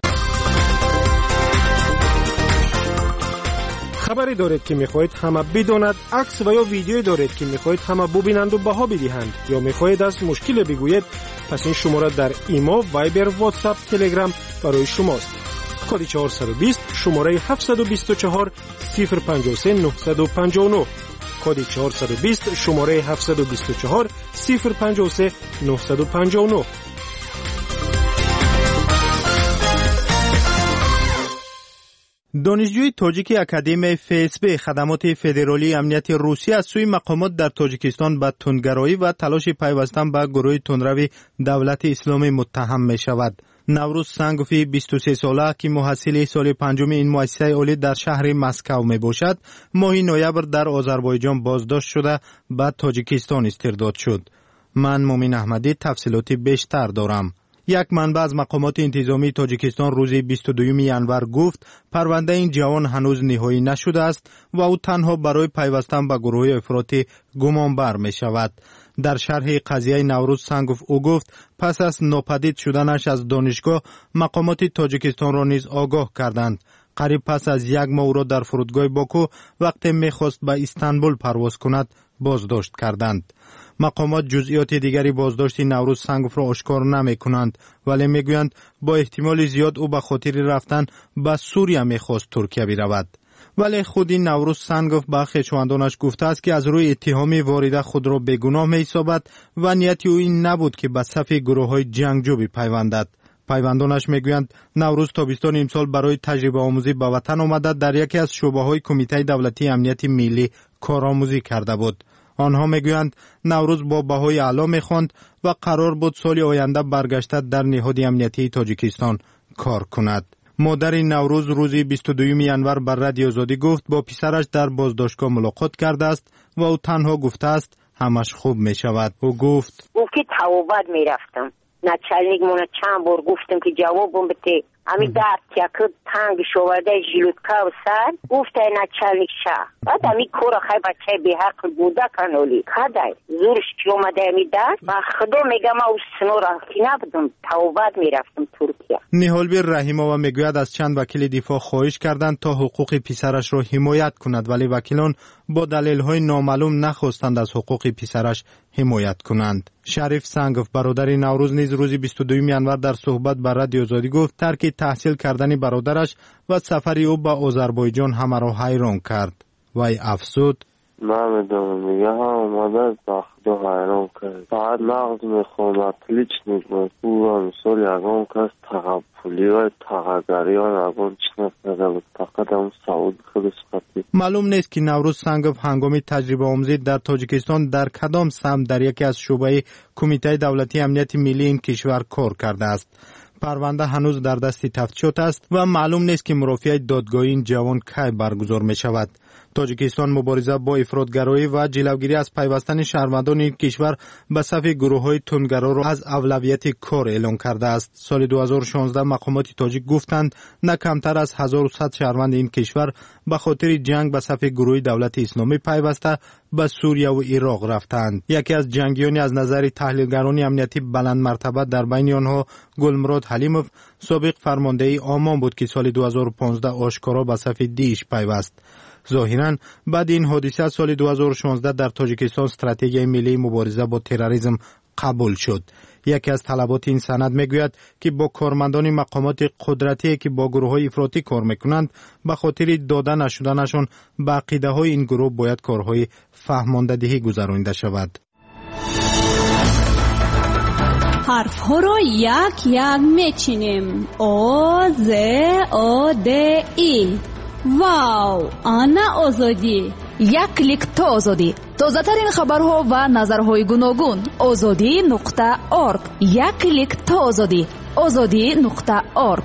I: خبری دارید که میخواهید همه بداند، عکس و یا ویدیویی دارید که میخواهید همه ببینند و بها بدهند یا میخواهید از مشکل بگویید، پس این شماره در ایما، وایبر، واتساپ، تلگرام برای شماست. کد 420 شماره 724 053 959 کد 420 شماره 724 053 959.
K: دانشجوی تاجیک اکادمی FSB خدمات فدرالی امنیت روسیه از سوی مقامات در تاجیکستان به تندگرایی و تلاش پیوستن به گروه تندروی دولت اسلامی متهم می شود. نوروز سنگوفی 23 ساله که محصل سال پنجم این مؤسسه عالی در شهر مسکو می باشد، ماه نوامبر در آذربایجان بازداشت شده به تاجیکستان استرداد شد. من مومن احمدی تفصیلات بیشتر دارم. یک منبع از مقامات انتظامی تاجیکستان روز 22 ینور گفت پرونده این جوان هنوز نهایی نشده است و او تنها برای پیوستن به گروه افراطی گمانبر می شود. در شرح قضیه نوروز سنگوف او گفت پس از ناپدید شدنش از دانشگاه مقامات تاجیکستان را نیز آگاه کردند. قریب پس از یک ماه او را در فرودگاه باکو وقتی می‌خواست به استانبول پرواز کند بازداشت کردند. مقامات جزئیات دیگری بازداشت نوروز سنگوف را آشکار نمی کنند ولی می گویند با احتمال زیاد او به خاطر رفتن به سوریه می خواست ترکیه برود. ولی خود نوروز سنگوف به خویشاوندانش گفته است که از روی اتهام وارده خود را بیگناه می حسابد و نیت او این نبود که به صف گروه های جنگجو بپیوندد. پیوندانش می گویند نوروز تابستان امسال برای تجربه آموزی به وطن آمده در یکی از شعبه های کمیته دولتی امنیت ملی کارآموزی کرده بود. آنها میگویند نوروز با بهای اعلی میخواند و قرار بود سال آینده برگشته در نهاد امنیتی تاجیکستان کار کند. مادر نوروز روز 22 ینور بر رادیو آزادی گفت با پسرش در بازداشتگاه ملاقات کرده است و او تنها گفته است همش خوب می شود. او گفت
T: که توبت می رفتم. نچلنیک مونه چند بار گفتم که جوابم بده. امی درد تیاکد تنگ شوارده جلوتکا و سر گفته نچلنیک شا. بعد امی کورا خیلی بچه به حق بوده کنولی. خدای زورش که اومده امی درد و خدا میگم او سنورا که نبودم توبت میرفتم ترکیه.
K: نیهالبیر رحیمووا میگوید از چند وکیل دفاع خواهش کردند تا حقوق پسرش را حمایت کند ولی وکیلان با دلایل نامعلوم نخواستند از حقوق پسرش حمایت کنند. شریف سنگوف برادر نوروز نیز روز 22 ینور در صحبت با رادیو آزادی گفت ترک تحصیل کردن برادرش و سفر او به آذربایجان همه را حیران کرد. وی افزود
U: نمیدونم میگه هم اومده با خدا حیران کرد فقط نقض میخوام تلیچ نگمه پورا مثال یکم کس تغپولی و تغگری ها نگم چی نفرده بود فقط هم سعود خودش خطی.
K: معلوم نیست که نوروز سنگوف هنگامی تجربه آموزی در تاجیکستان در کدام سمت در یکی از شعبه کمیته دولتی امنیت ملی این کشور کار کرده است. پرونده هنوز در دست تفتیشات است و معلوم نیست که مرافعه دادگاهی این جوان کی برگزار می شود. تاجیکستان مبارزه با افراطگرایی و جلوگیری از پیوستن شهروندان این کشور به صف گروه‌های تندگرا را از اولویت کار اعلام کرده است. سال 2016 مقامات تاجیک گفتند نه کمتر از 1100 شهروند این کشور به خاطر جنگ به صف گروه دولت اسلامی پیوسته به سوریه و عراق رفتند. یکی از جنگیانی از نظر تحلیلگران امنیتی بلند مرتبه در بین آنها گلمراد حلیموف سابق فرمانده آمان بود که سال 2015 آشکارا به صف دیش پیوست. ظاهراً بعد این حادثه سال 2016 در تاجیکستان استراتژی ملی مبارزه با تروریسم قبول شد. یکی از طلبات این سند میگوید که با کارمندان مقامات قدرتی که با گروه‌های افراطی کار میکنند به خاطر داده نشدنشان به عقیده‌های این گروه باید کارهای فهماندهی گذرانده شود.
L: حرف‌ها را یک یک میچینیم. آ ز آ د ای. واو، آنا آزادی.
J: یک کلیک تا آزادی. تازه‌ترین خبرها و نظرهای گوناگون. azadi.org. یک کلیک تا آزادی. azadi.org.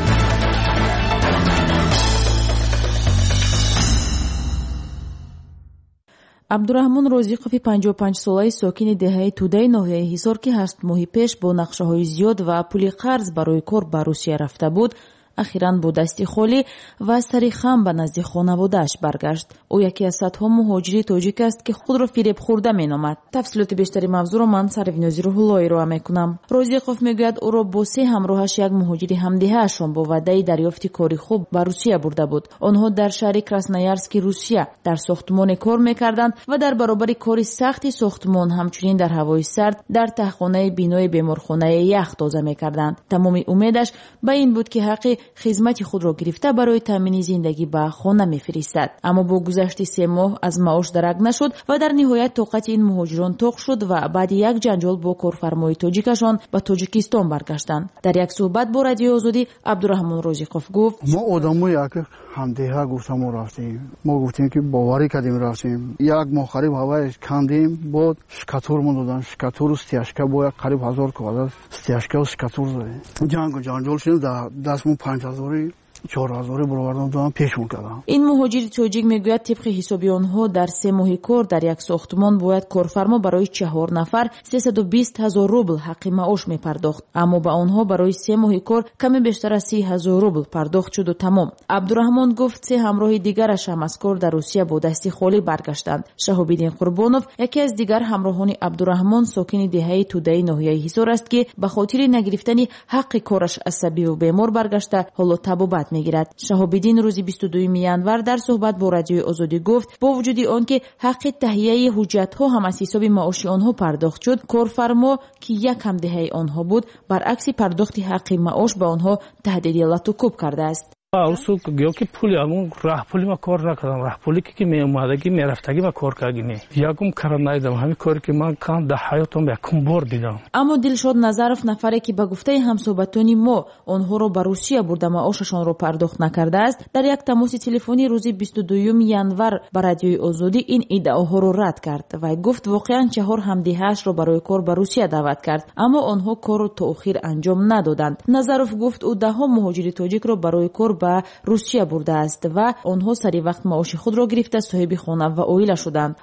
J: عبدالرحمن روزیقوفی 55 ساله ساکن دهه توده ناحیه حصار که 8 ماه پیش با نقشه‌های زیاد و پول قرض برای کار به روسیه رفته بود اخیراً با دستی خالی و سری خم به نزد خانواده‌اش برگشت. او یکی از صدها مهاجر تاجیک است که خود را فریب خورده می‌نامد. تفصیلات بیشتری موضوع را من سروینازی روح‌اللهی را می‌کنم. روزیقوف میگوید او را با 3 همراهش یک مهاجر همدیهه‌شان با وعده دریافت کاری خوب به روسیه برده بود. آنها در شهر کراسنایارسک روسیه در ساختمان کار می‌کردند و در برابر کار سخت ساختمان همچنین در هوای سرد در تهخانه بینای بیمارخانه یخ تازه می‌کردند. تمام امیدش به این بود که حق خدمت خود را گرفته برای تامین زندگی به خانه می‌فرستد. اما با گذشت 3 ماه از معاش درک نشد و در نهایت طاقت این مهاجران طاق شد و بعد یک جنجال با کارفرمای تاجیکشان به تاجیکستان برگشتند. در یک صحبت با رادیو آزادی عبدالرحمن روزیقوف گفت:
E: ما آدمای یک همدیگه گفتم رفتیم. ما گفتیم که باوری کردیم رفتیم. یک ماه قریب هوای کندیم بود شکاتور دادن. شکاتور و استیاشکا با قریب 1000 کوالا استیاشکا و شکاتور زدیم. جنگ و جنجال شد. دستمون 5000 4000 برآوردن دادن پیشمون کردن.
J: این مهاجر تاجیک میگوید طبق حساب آنها در 3 ماه کار در یک ساختمان باید کارفرما برای 4 نفر 320,000 روبل حق معاش میپرداخت، اما به آنها برای 3 ماه کار کمی بیشتر از 30,000 روبل پرداخت شد و تمام. عبدالرحمن گفت 3 همراه دیگرش هم از کار در روسیه با دستی خالی برگشتند. شهاب‌الدین قربانوف یکی از دیگر همراهان عبدالرحمن ساکن دهه توده ناحیه حصار است که به خاطر نگرفتن حق کارش عصبی و بیمار برگشته حالا تبابت میگیرد. شهاب‌الدین روز 22 ینور در صحبت با رادیو آزادی گفت با وجود آنکه حق تهیه حجت‌ها هم از حساب معاش آنها پرداخت شد، کارفرما که یک همدیه آنها بود برعکس پرداخت حق معاش به آنها تهدید لطوکوب کرده است.
V: اصول که پولی همون راه پولی ما کار نکردم. راه پولی که می اومدگی می رفتگی ما کار کردیم. یکم کار ندیدم. همین کاری که من کردم در حیاتم یکم بار دیدم.
J: اما دلشاد نظرف نفری که به گفته همصحبتانی ما آنها رو به روسیه برده معاششان رو پرداخت نکرده است، در یک تماس تلفنی روز 22 ینور به رادیوی آزادی این ادعاها رو رد کرد و گفت واقعا 4 همدیهه‌اش رو برای کار به روسیه دعوت کرد، اما آنها کار رو تا آخر انجام ندادند. نظرف گفت او 10 مهاجر تاجیک رو برای کار به روسیه برده است و آنها سری وقت معاش خود را گرفته صاحب خانه و عائله شدند.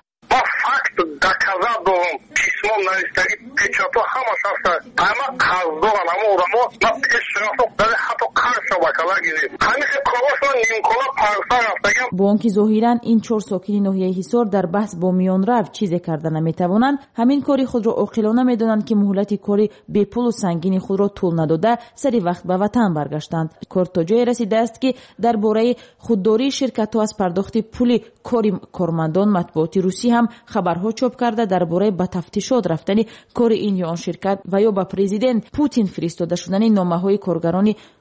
R: доказал письмо на листке печату хамаш аста ама каздоган ама одамо на пешрафо дар хато карша бакалагири ҳамише короша нимкола парса рафтагам.
J: با آنکه ظاهراً این 4 ساکن ناحیه حصار در بحث با میان رو چیزی کرده نمیتوانند، همین کاری خود را عاقلانه میدانند که مهلت کاری بی پول و سنگین خود را طول نداده سری وقت به وطن برگشتند. کار تا جای رسیده است که درباره خودداری شرکت‌ها از پرداخت پول کاری کارمندان مطبوعات روسی هم خبرها چاپ کرده درباره به تفتیشات رفتن کار این یا آن شرکت و یا به پرزیدنت پوتین فرستاده شدن نامه‌های کارگران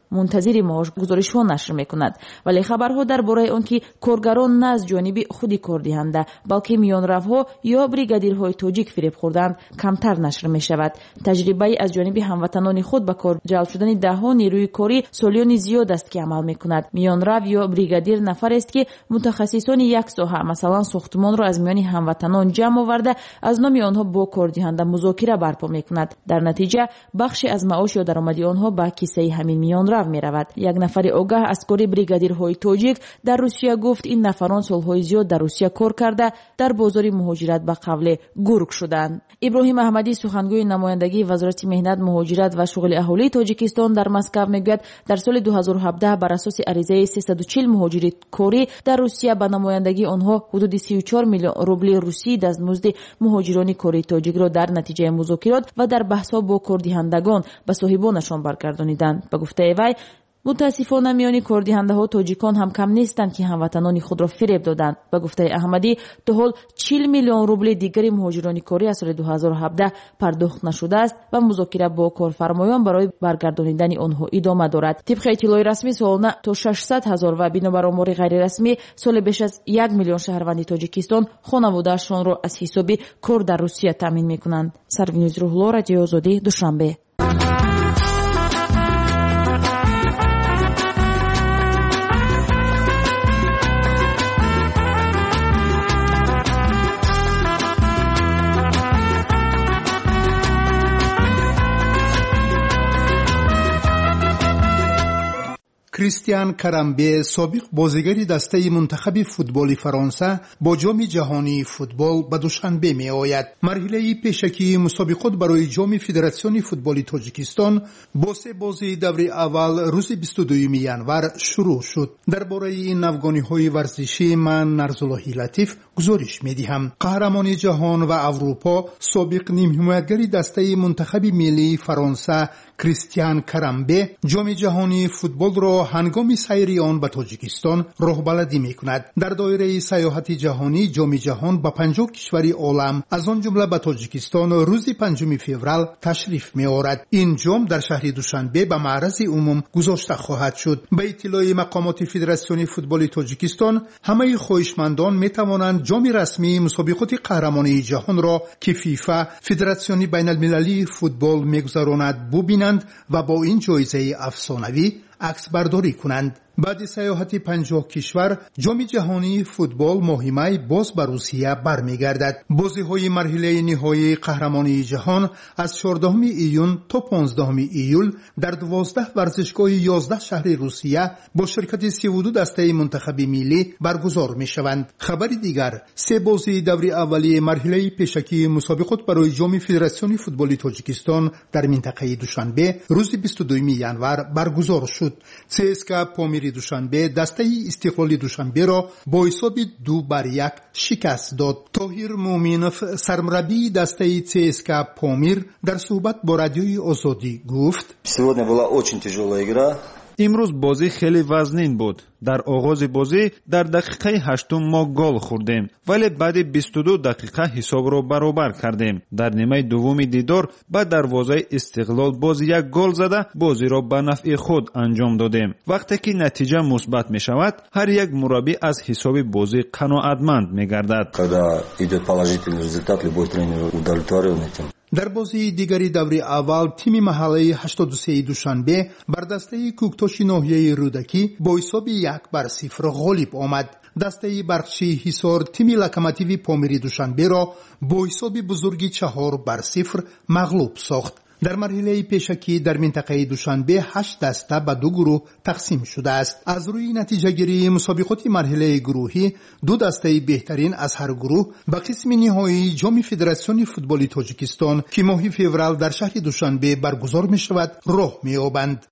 B: منتظر معاش گزارش‌ها نشر می‌کند، ولی خبرها درباره آنکه کارگران نه از جانب خود کاردهنده بلکه میانروها یا بریگادیرهای تاجیک فریب خوردند کمتر نشر می‌شود. تجربه از جانب هموطنان خود به کار جلب شدن ده‌ها نیروی کاری سالیانی زیاد است که عمل می‌کند. میانرو یا بریگادیر نفر است که متخصصان یک ساحه مثلا ساختمان را از میان هموطنان جمع آورده از نام آنها با کاردهنده مذاکره برپا می‌کند. در نتیجه بخشی از معاش یا درآمد آنها به کیسه همین میانرو می‌رود. یک نفر آگاه از کار بریگادیرهای تاجیک در روسیه گفت این نفران سال‌های زیاد در روسیه کار کرده در بازار مهاجرت به قبل گرگ شدند. ابراهیم احمدی سخنگوی نمایندگی وزارت مهنت، مهاجرت و شغل اهالی تاجیکستان در مسکو میگوید در سال 2017 بر اساس عریضه 340 مهاجر کاری در روسیه به نمایندگی آنها حدود 34 میلیون روبل روسی دستمزد مهاجران کاری تاجیک را در نتیجه مذاکرات و در بحث‌ها با کاردهندگان به صاحبانشان برگردانیدند. به گفته وی متاسفانه میان کاردهنده‌ها تاجیکان هم کم نیستند که هموطنان خود را فریب دادند. به گفته احمدی تا حال 40 میلیون روبل دیگری مهاجران کاری از سال 2017 پرداخت نشده است و مذاکره با کارفرمایان برای برگردانیدن آنها ادامه دارد. طبق اطلاع رسمی سالانه تا 600,000 و بنابر آمار غیر رسمی سال بیش از 1 میلیون شهروند تاجیکستان خانواده‌شان را از حساب کار در روسیه تامین می‌کنند. سروینوز روح‌الله، رادیو آزادی، دوشنبه.
F: کریستیان کرامبه سابق بازیگری دسته منتخب فوتبال فرانسه با جام جهانی فوتبال به دوشنبه می آید. مرحله پیشکی مسابقات برای جام فدراسیون فوتبال تاجیکستان با 3 بازی دور اول روز 22 ینور شروع شد. درباره این افغانی‌های ورزشی من نرزالله لطیف گزارش می‌دهم. قهرمان جهان و اروپا سابق نیم حمایتگر دسته منتخب ملی فرانسه کریستیان کرامبه جام جهانی فوتبال را هنگام سیر آن به تاجیکستان راهبردی می‌کند. در دایره سیاحت جهانی جام جهان به 50 کشور عالم از آن جمله به تاجیکستان روز 5 فوریه تشریف می‌آورد. این جام در شهر دوشنبه به معرض عموم گذاشته خواهد شد. به اطلاع مقامات فدراسیون فوتبال تاجیکستان همه خواهشمندان می‌توانند جام رسمی مسابقات قهرمانی جهان را که فیفا فدراسیون بین‌المللی فوتبال می‌گذراند ببینند و با این جایزه افسانه‌ای عکس برداری کنند. بعد سیاحت 50 کشور جام جهانی فوتبال ماه می باز به روسیه برمیگردد. بازی‌های مرحله نهایی قهرمانی جهان از 14 ایون تا 15 ایول در 12 ورزشگاه 11 شهر روسیه با شرکت 32 دسته منتخب ملی برگزار می‌شوند. خبر دیگر 3 بازی دور اولیه مرحله پیشکی مسابقات برای جام فدراسیون فوتبال تاجیکستان در منطقه دوشنبه روز 22 ینور برگزار شد. CSKA پامیر دوشنبه دسته استقلال دوشنبه را با حساب 2-1 شکست داد. طاهر مومینوف سرمربی دسته CSKA پامیر در صحبت با رادیوی آزادی گفت:
W: Сегодня была очень тяжелая игра.
G: امروز بازی خیلی وزنین بود. در آغاز بازی در دقیقه 8 ما گل خوردیم ولی بعد 22 دقیقه حساب را برابر کردیم. در نیمه دوم دیدار با دروازه استقلال باز یک گل زده بازی را به نفع خود انجام دادیم. وقتی که نتیجه مثبت می شود هر یک مربی از حساب بازی قناعتمند می گردد.
W: Когда идет положительный результат, любой тренер удовлетворен этим.
F: در بازی دیگری دور اول تیم محله 83 دوشنبه بر دسته کوکتاش ناحیه رودکی با حساب 1-0 غالب آمد. دسته برخشی حصار تیم لوکوموتیو پامیری دوشنبه را با حساب بزرگی 4-0 مغلوب ساخت. در مرحله پیشکی در منطقه دوشنبه 8 دسته به 2 گروه تقسیم شده است. از روی نتیجه گیری مسابقات مرحله گروهی 2 دسته بهترین از هر گروه به قسم نهایی جام فدراسیون فوتبال تاجیکستان که ماه فوریه در شهر دوشنبه برگزار می شود راه می یابند.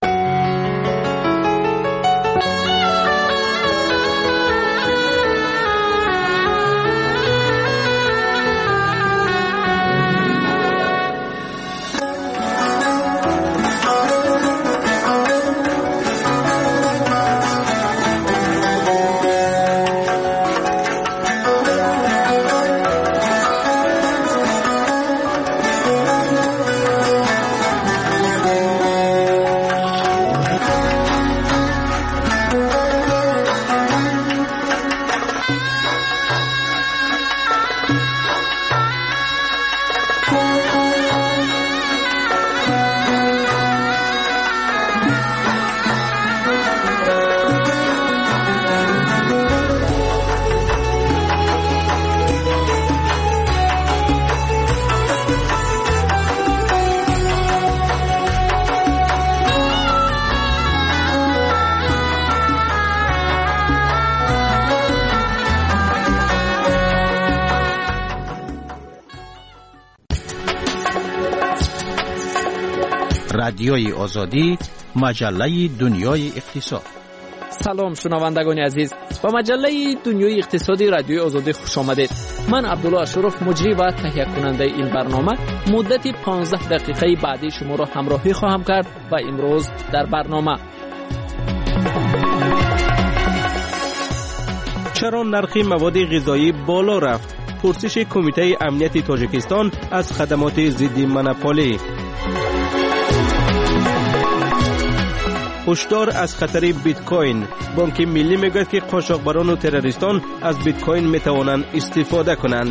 C: رادیوی آزادی، مجله دنیای اقتصاد.
O: سلام شنوندگان عزیز، با مجله دنیای اقتصادی رادیوی آزادی خوش آمدید. من عبدالله اشرف مجری و تهیه کننده این برنامه مدت 15 دقیقه بعدی شما را همراهی خواهم کرد و امروز در برنامه
D: چرا نرخ مواد غذایی بالا رفت؟ پرسش کمیته امنیت تاجیکستان از خدمات ضد مونوپولی. هشدار از خطر بیت کوین. بانک ملی میگوید که قاچاقبران و تروریستان از بیت کوین میتوانند استفاده کنند.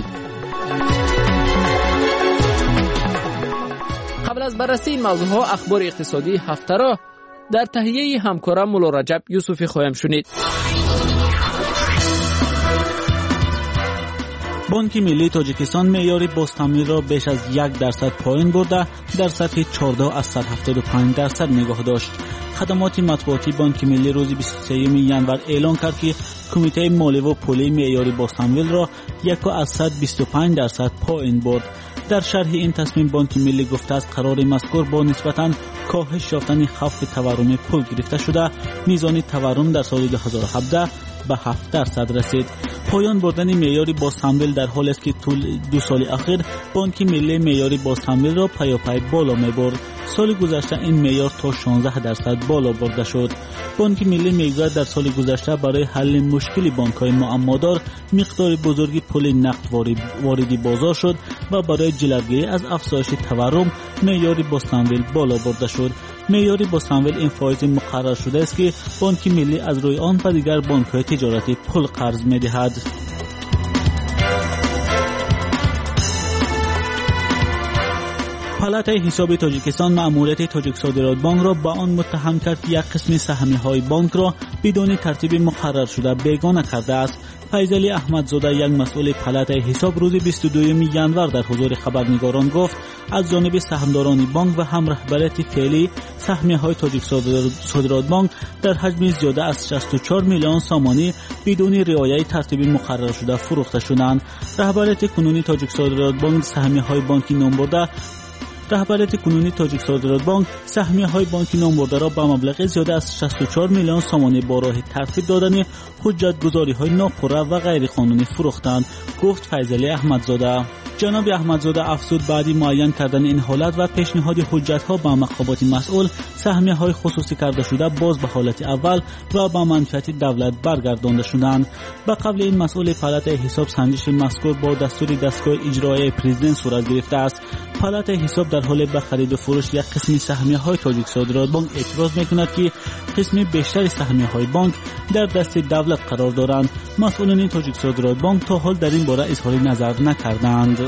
O: قبل از بررسی این موضوعها اخبار اقتصادی هفته را در تهیه همکارم مولا رجب یوسفی خواهیم شنید.
M: بانک ملی تاجیکستان معیار بازتمویل را بیش از 1% پایین برده در سطح 14 از 175% نگاه داشت. خدمات مطبوعاتی بانک ملی روز 23 ژانویه اعلام کرد که کمیته مالی و پولی معیار بازتمویل را 1.25% پایین برد. در شرح این تصمیم بانک ملی گفته است قرار مذکور با نسبتاً کاهش یافتن خوف تورم پول گرفته شده میزان تورم در سال 2017 به 7% رسید. پایان بردن معیار بازتمویل در حالی است که طول 2 سال اخیر بانک ملی معیار بازتمویل را پیاپی بالا می‌برد. سال گذشته این معیار تا 16% بالا برده شد. بانک ملی میگوید در سال گذشته برای حل مشکل بانک‌های معمادار مقدار بزرگی پول نقد واردی بازار شد و برای جلوگیری از افزایش تورم معیار بازتمویل بالا برده شد. معیار بازتمویل این فایز مقرر شده است که بانک ملی از روی آن به دیگر بانک‌های تجارتی پول قرض می‌دهد. پالات حساب تاجیکستان مأموریت تاجیک صادرات بانک را با آن متهم کرد که یک قسم سهمیه‌های بانک را بدون ترتیب مقرر شده بیگانه کرده است. فیضعلی احمدزاده یک مسئول پالات حساب روز 22 ژانویه در حضور خبرنگاران گفت از جانب سهامداران بانک و هم رهبریت فعلی سهمیه‌های تاجیک صادرات بانک در حجم زیاده از 64 میلیون سامانی بدون رعایت ترتیب مقرر شده فروخته شدند. رهبریت کنونی تاجیک صادرات بانک سهمیه‌های بانکی نام برده را به مبلغ زیاده از 64 میلیون سامانی با راه ترتیب دادن حجت‌گذاری‌های ناپوره و غیر قانونی فروختند، گفت فیضعلی احمدزاده. جناب احمدزاده افزود بعدی معین کردن این حالت و پیشنهاد حجت‌ها به مقامات مسئول سهمیه‌های خصوصی کرده شده باز به حالت اول و به منفعت دولت برگردانده شدند. به قبل این مسئول پالات حساب سنجش مذکور با دستور دستگاه اجرایی پرزیدنت صورت گرفته است. پالات حساب در حال به خرید و فروش یک قسم سهمیه‌های تاجیک صادرات بانک اعتراض می‌کند که قسم بیشتر سهمیه‌های بانک در دست دولت قرار دارند. مسئولان تاجیک صادرات بانک تا حال در این باره اظهار نظر نکردند.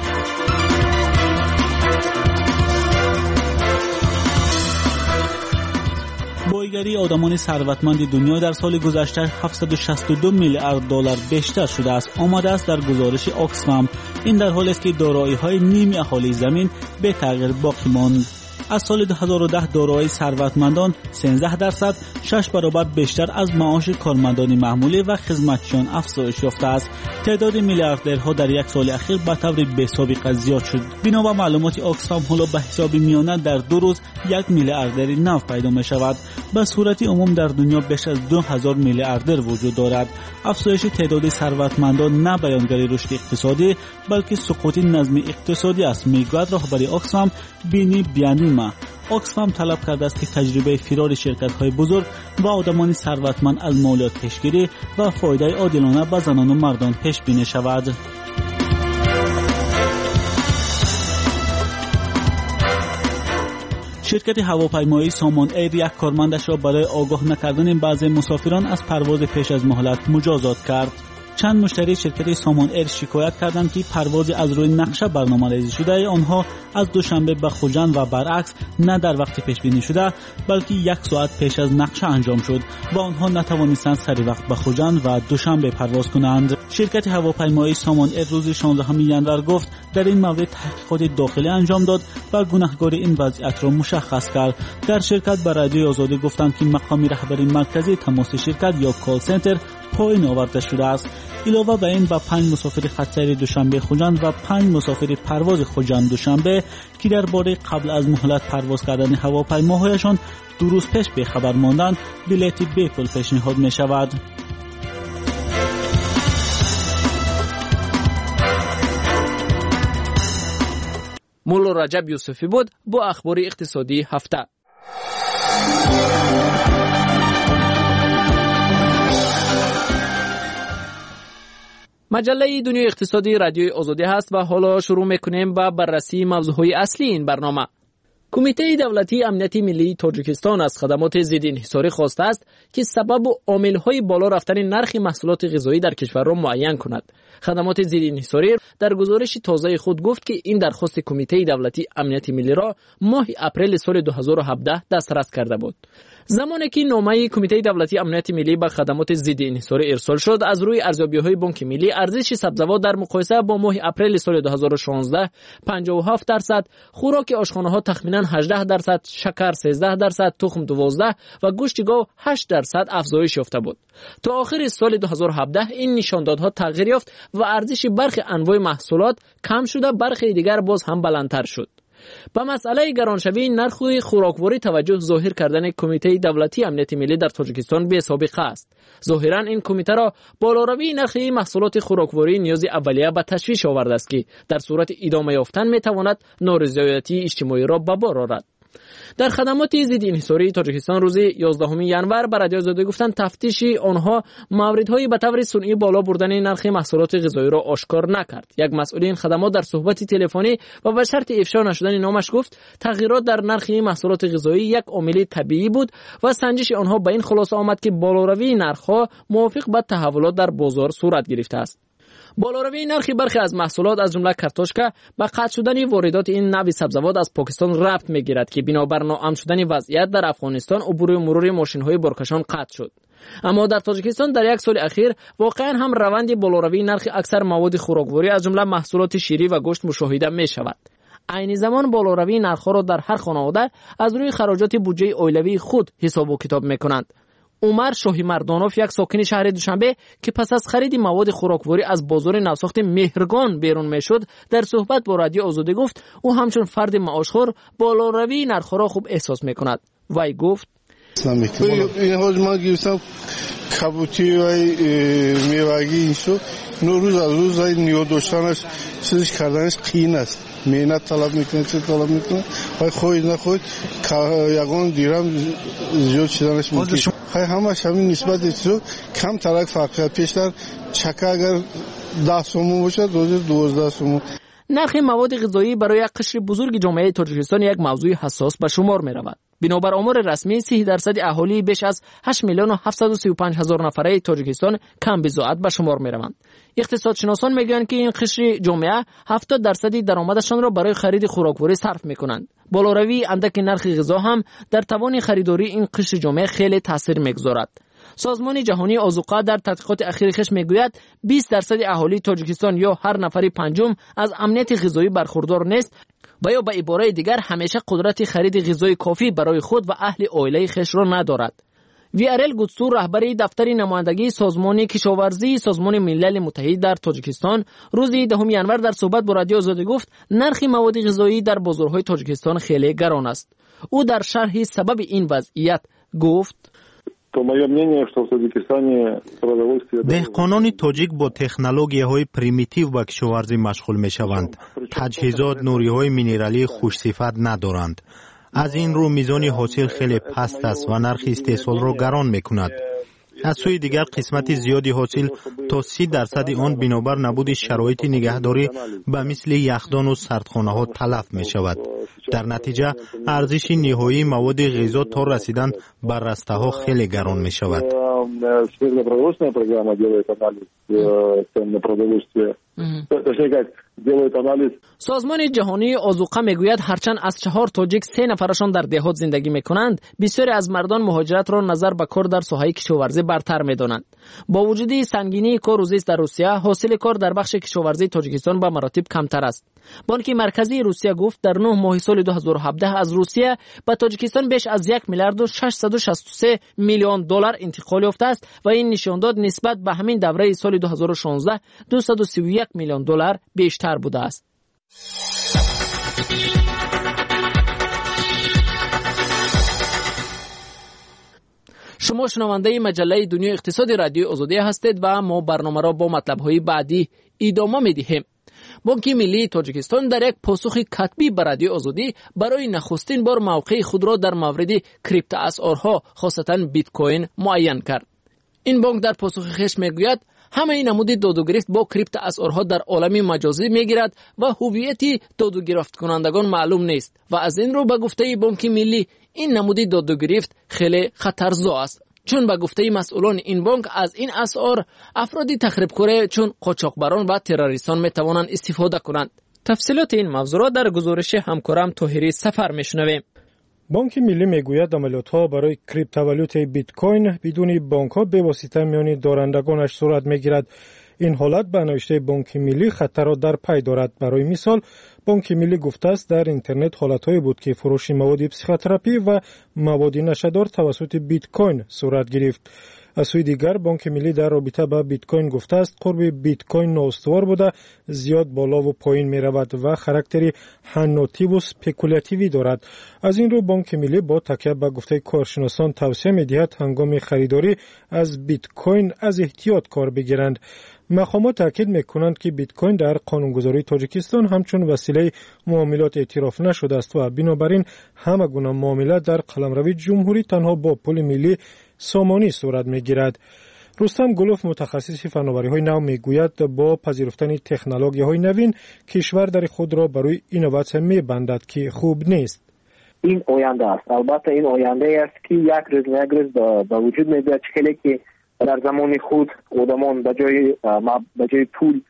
M: بایگری آدمان ثروتمند دنیا در سال گذشته 762 میلیارد دلار بیشتر شده است، آمده است در گزارش آکسفام. این در حالی است که دارایی‌های نیمی اهالی زمین به تغییر باقی ماند. از سال 2010 دارایی ثروتمندان 13% 6 برابر بیشتر از معاش کارمندان معمولی و خدمتچیان افزایش یافته است. تعداد میلیاردرها در یک سال اخیر به طور بی‌سابقه زیاد شد. بنا به معلومات آکسفام حالا به حساب میانه در 2 روز 1 میلیاردر نو پیدا می شود. به صورت عموم در دنیا بیش از 2000 میلیاردر وجود دارد. افزایش تعداد ثروتمندان نه بیانگر رشد اقتصادی بلکه سقوط نظم اقتصادی است، میگوید رهبر آکسفام بینی بیانیما. آکسفام طلب کرده است که تجربه فرار شرکت‌های بزرگ و آدمان ثروتمند از مالیات پیشگیری و فایده عادلانه به زنان و مردان پیش بینی شود. شرکت هواپیمایی سامان ایر یک کارمندش را برای آگاه نکردن بعضی مسافران از پرواز پیش از مهلت مجازات کرد. چند مشتری شرکت سامان ایر شکایت کردند که پرواز از روی نقشه برنامه‌ریزی شده آنها از دوشنبه به خوجند و برعکس نه در وقت پیش بینی شده بلکه 1 ساعت پیش از نقشه انجام شد و آنها نتوانستند سری وقت به خوجند و دوشنبه پرواز کنند. شرکت هواپیمایی سامان ایر روز 16 ژانویه گفت در این مورد تحقیقات داخلی انجام داد و گناهکار این وضعیت را مشخص کرد. در شرکت به رادیوی آزادی گفتند که مقام رهبری مرکزی تماس شرکت یا کال سنتر پایین آورده شده است. علاوه بر این با 5 مسافر خط‌سیر دوشنبه خوجند و 5 مسافر پرواز خوجند دوشنبه که درباره قبل از مهلت پرواز کردن هواپیماهایشان 2 روز پیش به خبر ماندند بلیط بی پول پیشنهاد می شود.
O: مولا رجب یوسفی بود با اخبار اقتصادی هفته. مجله دنیای اقتصادی رادیوی آزادی هست و حالا شروع میکنیم با بررسی موضوعهای اصلی این برنامه. کمیته دولتی امنیت ملی تاجیکستان از خدمات ضد انحصاری خواسته است که سبب و عامل‌های بالا رفتن نرخ محصولات غذایی در کشور را معین کند. خدمات ضد انحصاری در گزارش تازه خود گفت که این درخواست کمیته دولتی امنیت ملی را ماه اپریل سال 2017 دسترس کرده بود. زمانی که نامه کمیته دولتی امنیت ملی به خدمات ضد انحصاری ارسال شد، از روی ارزیابی‌های بانک ملی ارزش سبزیجات در مقایسه با ماه اپریل سال 2016 57%، خوراک آشخانه‌ها تخمیناً 18%، شکر 13%، تخم 12% و گوشت گاو 8% افزایش یافته بود. تا آخر سال 2017 این نشاندادها تغییر یافت و ارزش برخی انواع محصولات کم شده، برخی دیگر باز هم بلندتر شد. به مسئله گرانشوی نرخ خوراکواری توجه ظاهر کردن کمیته دولتی امنیت ملی در تاجیکستان بی سابقه است. ظاهرا این کمیته را بالاروی نرخ محصولات خوراکواری نیاز اولیه به تشویش آورده است که در صورت ادامه یافتن میتواند نارضایتی اجتماعی را به بار آورد. در خدمات ضد انحصاری تاجیکستان روز 11 ینور به رادیو آزادی گفتند تفتیش آنها موردهای به طور صنعی بالا بردن نرخ محصولات غذایی را آشکار نکرد. یک مسئول این خدمات در صحبت تلفنی و به شرط افشا نشدن نامش گفت تغییرات در نرخ محصولات غذایی یک عامل طبیعی بود و سنجش آنها به این خلاصه آمد که بالاروی نرخ‌ها موافق با تحولات در بازار صورت گرفته است. بالاروی نرخ برخی از محصولات از جمله کارتوشکا با قطع شدن واردات این نوع سبزیجات از پاکستان ربط میگیرد که بنابر ناامن شدن وضعیت در افغانستان عبور و مرور ماشین‌های بارکشان قطع شد. اما در تاجیکستان در یک سال اخیر واقعا هم روند بالاروی نرخ اکثر مواد خوراکواری از جمله محصولات شیری و گوشت مشاهده می شود. عین زمان بالاروی نرخ‌ها را در هر خانواده از روی خراجات بودجه اولیوی خود حساب و کتاب می‌کنند. عمر شاهی مردانوف یک ساکن شهر دوشنبه که پس از خرید مواد خوراکواری از بازار نوساخت مهرگان بیرون میشد در صحبت با رادیو آزادی گفت او همچون فرد معاشخور بالاروی نرخ‌ها را خوب احساس می‌کند. وی گفت
H: این ما گفتم کبوتی و میوگی اینشو روز از روز نیو داشتنش چیزش کردنش قین است. مهنت طلب میکنه، چه طلب میکنه وای خود نخود یگان دیرم زیاد شدنش ممکن خیلی همش همین نسبت تو کم ترک فرق پیشتر چکه اگر 10 سومو باشه روز 12 سومو.
O: نرخ مواد غذایی برای قشر بزرگ جامعه تاجیکستان یک موضوع حساس به شمار می رود. بنابر آمار رسمی 30% اهالی بیش از 8 میلیون و 735 هزار نفره تاجیکستان کم بضاعت به شمار می روند. اقتصادشناسان میگویند که این قشر جامعه 70% درآمدشان را برای خرید خوراکواری صرف میکنند. بالاروی اندک نرخ غذا هم در توان خریداری این قشر جامعه خیلی تاثیر میگذارد. سازمان جهانی آذوقه در تحقیقات اخیرش میگوید 20% اهالی تاجیکستان یا هر نفر پنجم از امنیت غذایی برخوردار نیست و یا به عباره دیگر همیشه قدرت خرید غذای کافی برای خود و اهل عائله خویش را ندارد. ویارل گوتسو رهبر دفتر نمایندگی سازمان کشاورزی سازمان ملل متحد در تاجیکستان روز 10 ینور در صحبت با رادیو آزادی گفت نرخ مواد غذایی در بازارهای تاجیکستان خیلی گران است. او در شرح سبب این وضعیت گفت
K: دهقانان تاجیک با تکنولوژی‌های پریمیتیو به کشاورزی مشغول می‌شوند. تجهیزات نوری‌های مینرالی خوش‌صفت ندارند. از این رو میزان حاصل خیلی پست است و نرخ استحصال را گران می‌کند. از سوی دیگر قسمت زیادی حاصل تا 30% آن بنابر نبود شرایط نگهداری به مثل یخدان و سردخانه‌ها تلف می‌شود. در نتیجه ارزش نهایی مواد غذا تا رسیدن به رسته‌ها خیلی گران می‌شود.
O: سازمان جهانی آذوقه میگوید هرچند از 4 تاجیک 3 نفرشان در دهات زندگی میکنند، بسیاری از مردان مهاجرت را نظر به کار در ساحه کشاورزی برتر میدانند. با وجود سنگینی کار روزیست در روسیه، حاصل کار در بخش کشاورزی تاجیکستان به مراتب کمتر است. بانک مرکزی روسیه گفت در 9 ماه سال 2017 از روسیه به تاجیکستان بیش از 1 میلیارد و 663 میلیون دلار انتقال یافته است و این نشانداد نسبت به همین دوره سال 2016 $231 میلیون بیشتر بوده است. شما شنونده مجله دنیای اقتصادی رادیو آزادی هستید و ما برنامه را با مطلب‌های بعدی ادامه می‌دهیم. بانک ملی تاجیکستان در یک پاسخ کتبی به رادیو آزادی برای نخستین بار موقع خود را در مورد کریپتو اسعارها خاصتاً بیت کوین معین کرد. این بانک در پاسخ خویش میگوید همه نمود دادوگرفت با کریپتو اسعارها در عالم مجازی میگیرد و هویت دادوگرفت کنندگان معلوم نیست و از این رو به گفته بانک ملی این نمود دادوگرفت خیلی خطرزا است، چون به گفته مسئولان این بانک از این اسعار افرادی تخریبکار چون قاچاقبران و تروریستان میتوانند استفاده کنند. تفصیلات این موضوع را در گزارش همکارم طاهری سفر میشنویم.
I: بانک ملی میگوید عملیات‌ها برای کریپتووالوت بیت کوین بدون بانک‌ها به واسطه میان دارندگانش صورت میگیرد. این حالت به نوشته بانک ملی خطر را در پی دارد. برای مثال بانک ملی گفته است در اینترنت حالت‌هایی بود که فروش مواد پسیخوتراپی و مواد نشه‌دار توسط بیت کوین صورت گرفت. از سوی دیگر بانک ملی در رابطه با بیت کوین گفته است قرب بیت کوین نااستوار بوده، زیاد بالا و پایین می رود و خاراکتری حناتی و سپکولاتیوی دارد. از این رو بانک ملی با تکیه به گفته کارشناسان توصیه می دهد هنگام خریداری از بیت کوین از احتیاط کار بگیرند. مقامات تاکید میکنند که بیت کوین در قانونگذاری تاجیکستان همچون وسیله معاملات اعتراف نشده است و بنابراین همه گونه معاملات در قلمرو جمهوری تنها با پول ملی سامانی صورت میگیرد. رستم گلوف متخصص فناوری‌های نو میگوید با پذیرفتن تکنولوژی‌های نوین کشور در خود را برای اینوواسیون میبندد که خوب نیست.
A: این آینده است. البته این آینده است که یک روز به وجود میاد که در زمان خود آدمان به جای پول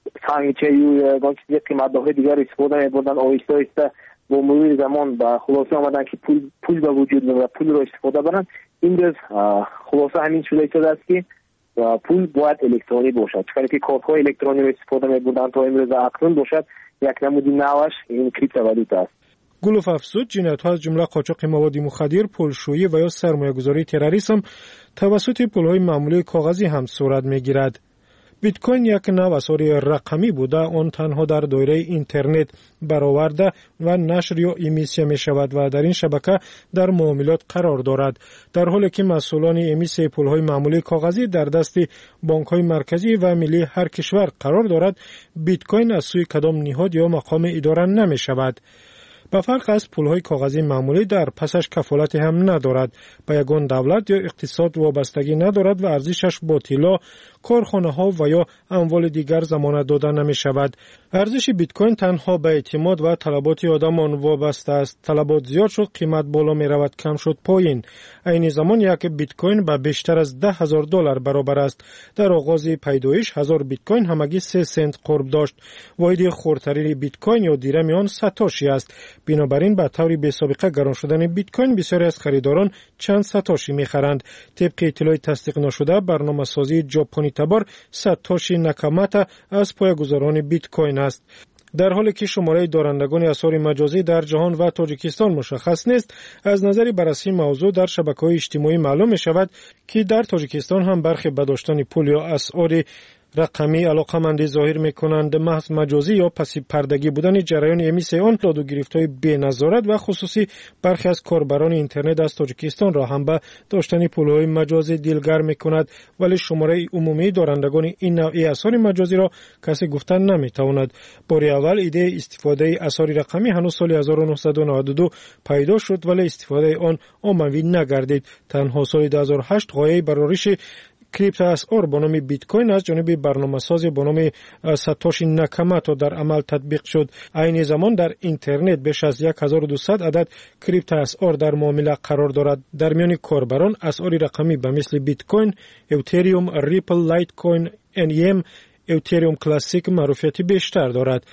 A: سنگچه یا چیزی قیمت‌های دیگر استفاده می‌بردن. آهسته آهسته با مرور زمان به خلاصه آمدن که پول به وجود میاد و پول را استفاده برن. این روز خلاصه همین شده است که پول باید الکترونی باشد، چون که کارت‌های الکترونی را استفاده می‌بردن تا امروز اکنون باشد. یک نمود نوش این کریپتووالوت است.
I: گلوف افزود جنایت‌ها از جمله قاچاق مواد مخدر، پولشویی و یا سرمایه‌گذاری تروریسم توسط پول‌های معمولی کاغذی هم صورت می‌گیرد. بیت کوین یک نوع اسعار رقمی بوده، آن تنها در دایره اینترنت برآورده و نشر یا امیسیه می شود و در این شبکه در معاملات قرار دارد، در حالی که مسئولان امیسیه پول‌های معمولی کاغذی در دست بانک‌های مرکزی و ملی هر کشور قرار دارد. بیت کوین از سوی کدام نهاد یا مقام اداره نمی شود. به فرق از پول‌های کاغذی معمولی در پسش کفالت هم ندارد، به یگان دولت یا اقتصاد وابستگی ندارد و ارزشش با طلا، کارخانه‌ها و یا اموال دیگر ضمانت داده نمی‌شود. ارزش بیت کوین تنها به اعتماد و طلبات آدمان وابسته است. طلبات زیاد شد، قیمت بالا می‌رود، کم شد پایین. عین زمان یک بیت کوین به بیشتر از $10,000 برابر است. در آغاز پیدایش 1000 بیت کوین همگی 3 سنت قرب داشت. واحد خردترین بیت کوین یا دیرم آن ساتوشی است. بنابراین به طور بی‌سابقه گران شدن بیت کوین بسیاری از خریداران چند ساتوشی می‌خرند. طبق اطلاع تصدیق نشده برنامه‌سازی ژاپنی تبار ساتوشی ناکاماتا از پایه‌گذاران بیت کوین است. در حالی که شماره دارندگان اسعار مجازی در جهان و تاجیکستان مشخص نیست، از نظر بررسی موضوع در شبکه‌های اجتماعی معلوم می‌شود که در تاجیکستان هم برخی به داشتن پول یا اسعار رقمی علاقمندی ظاهر می‌کنند. محض مجازی یا پس پردگی بودن جریان امیسی آن داد و گرفت‌های بی‌نظارت و خصوصی برخی از کاربران اینترنت از تاجیکستان را هم به داشتن پول‌های مجازی دلگرم می‌کند، ولی شماره عمومی دارندگان این نوع اسعار مجازی را کسی گفتن نمی‌تواند. بار اول ایده استفاده اسعار رقمی هنوز سال 1992 پیدا شد، ولی استفاده آن عمومی نگردید. تنها سال 2008 غایه برارش کریپتو اسعار به نام بیت کوین از جانب برنامه‌ساز به نام ساتوشی ناکاماتا در عمل تطبیق شد. عین زمان در اینترنت بیش از 1200 عدد کریپتو اسعار در معامله قرار دارد. در میان کاربران اسعار رقمی به مثل بیت کوین، اتریوم، ریپل، لایت کوین، NEM، اتریوم کلاسیک معروفیت بیشتر دارد.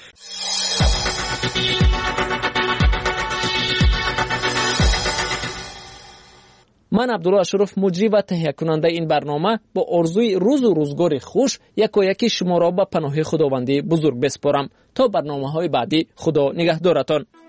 O: من عبدالله اشرف مجری و تهیه کننده این برنامه با آرزوی روز و روزگار خوش یکی شما را به پناه خداوندی بزرگ بسپارم. تا برنامه‌های بعدی خدا نگهدارتان.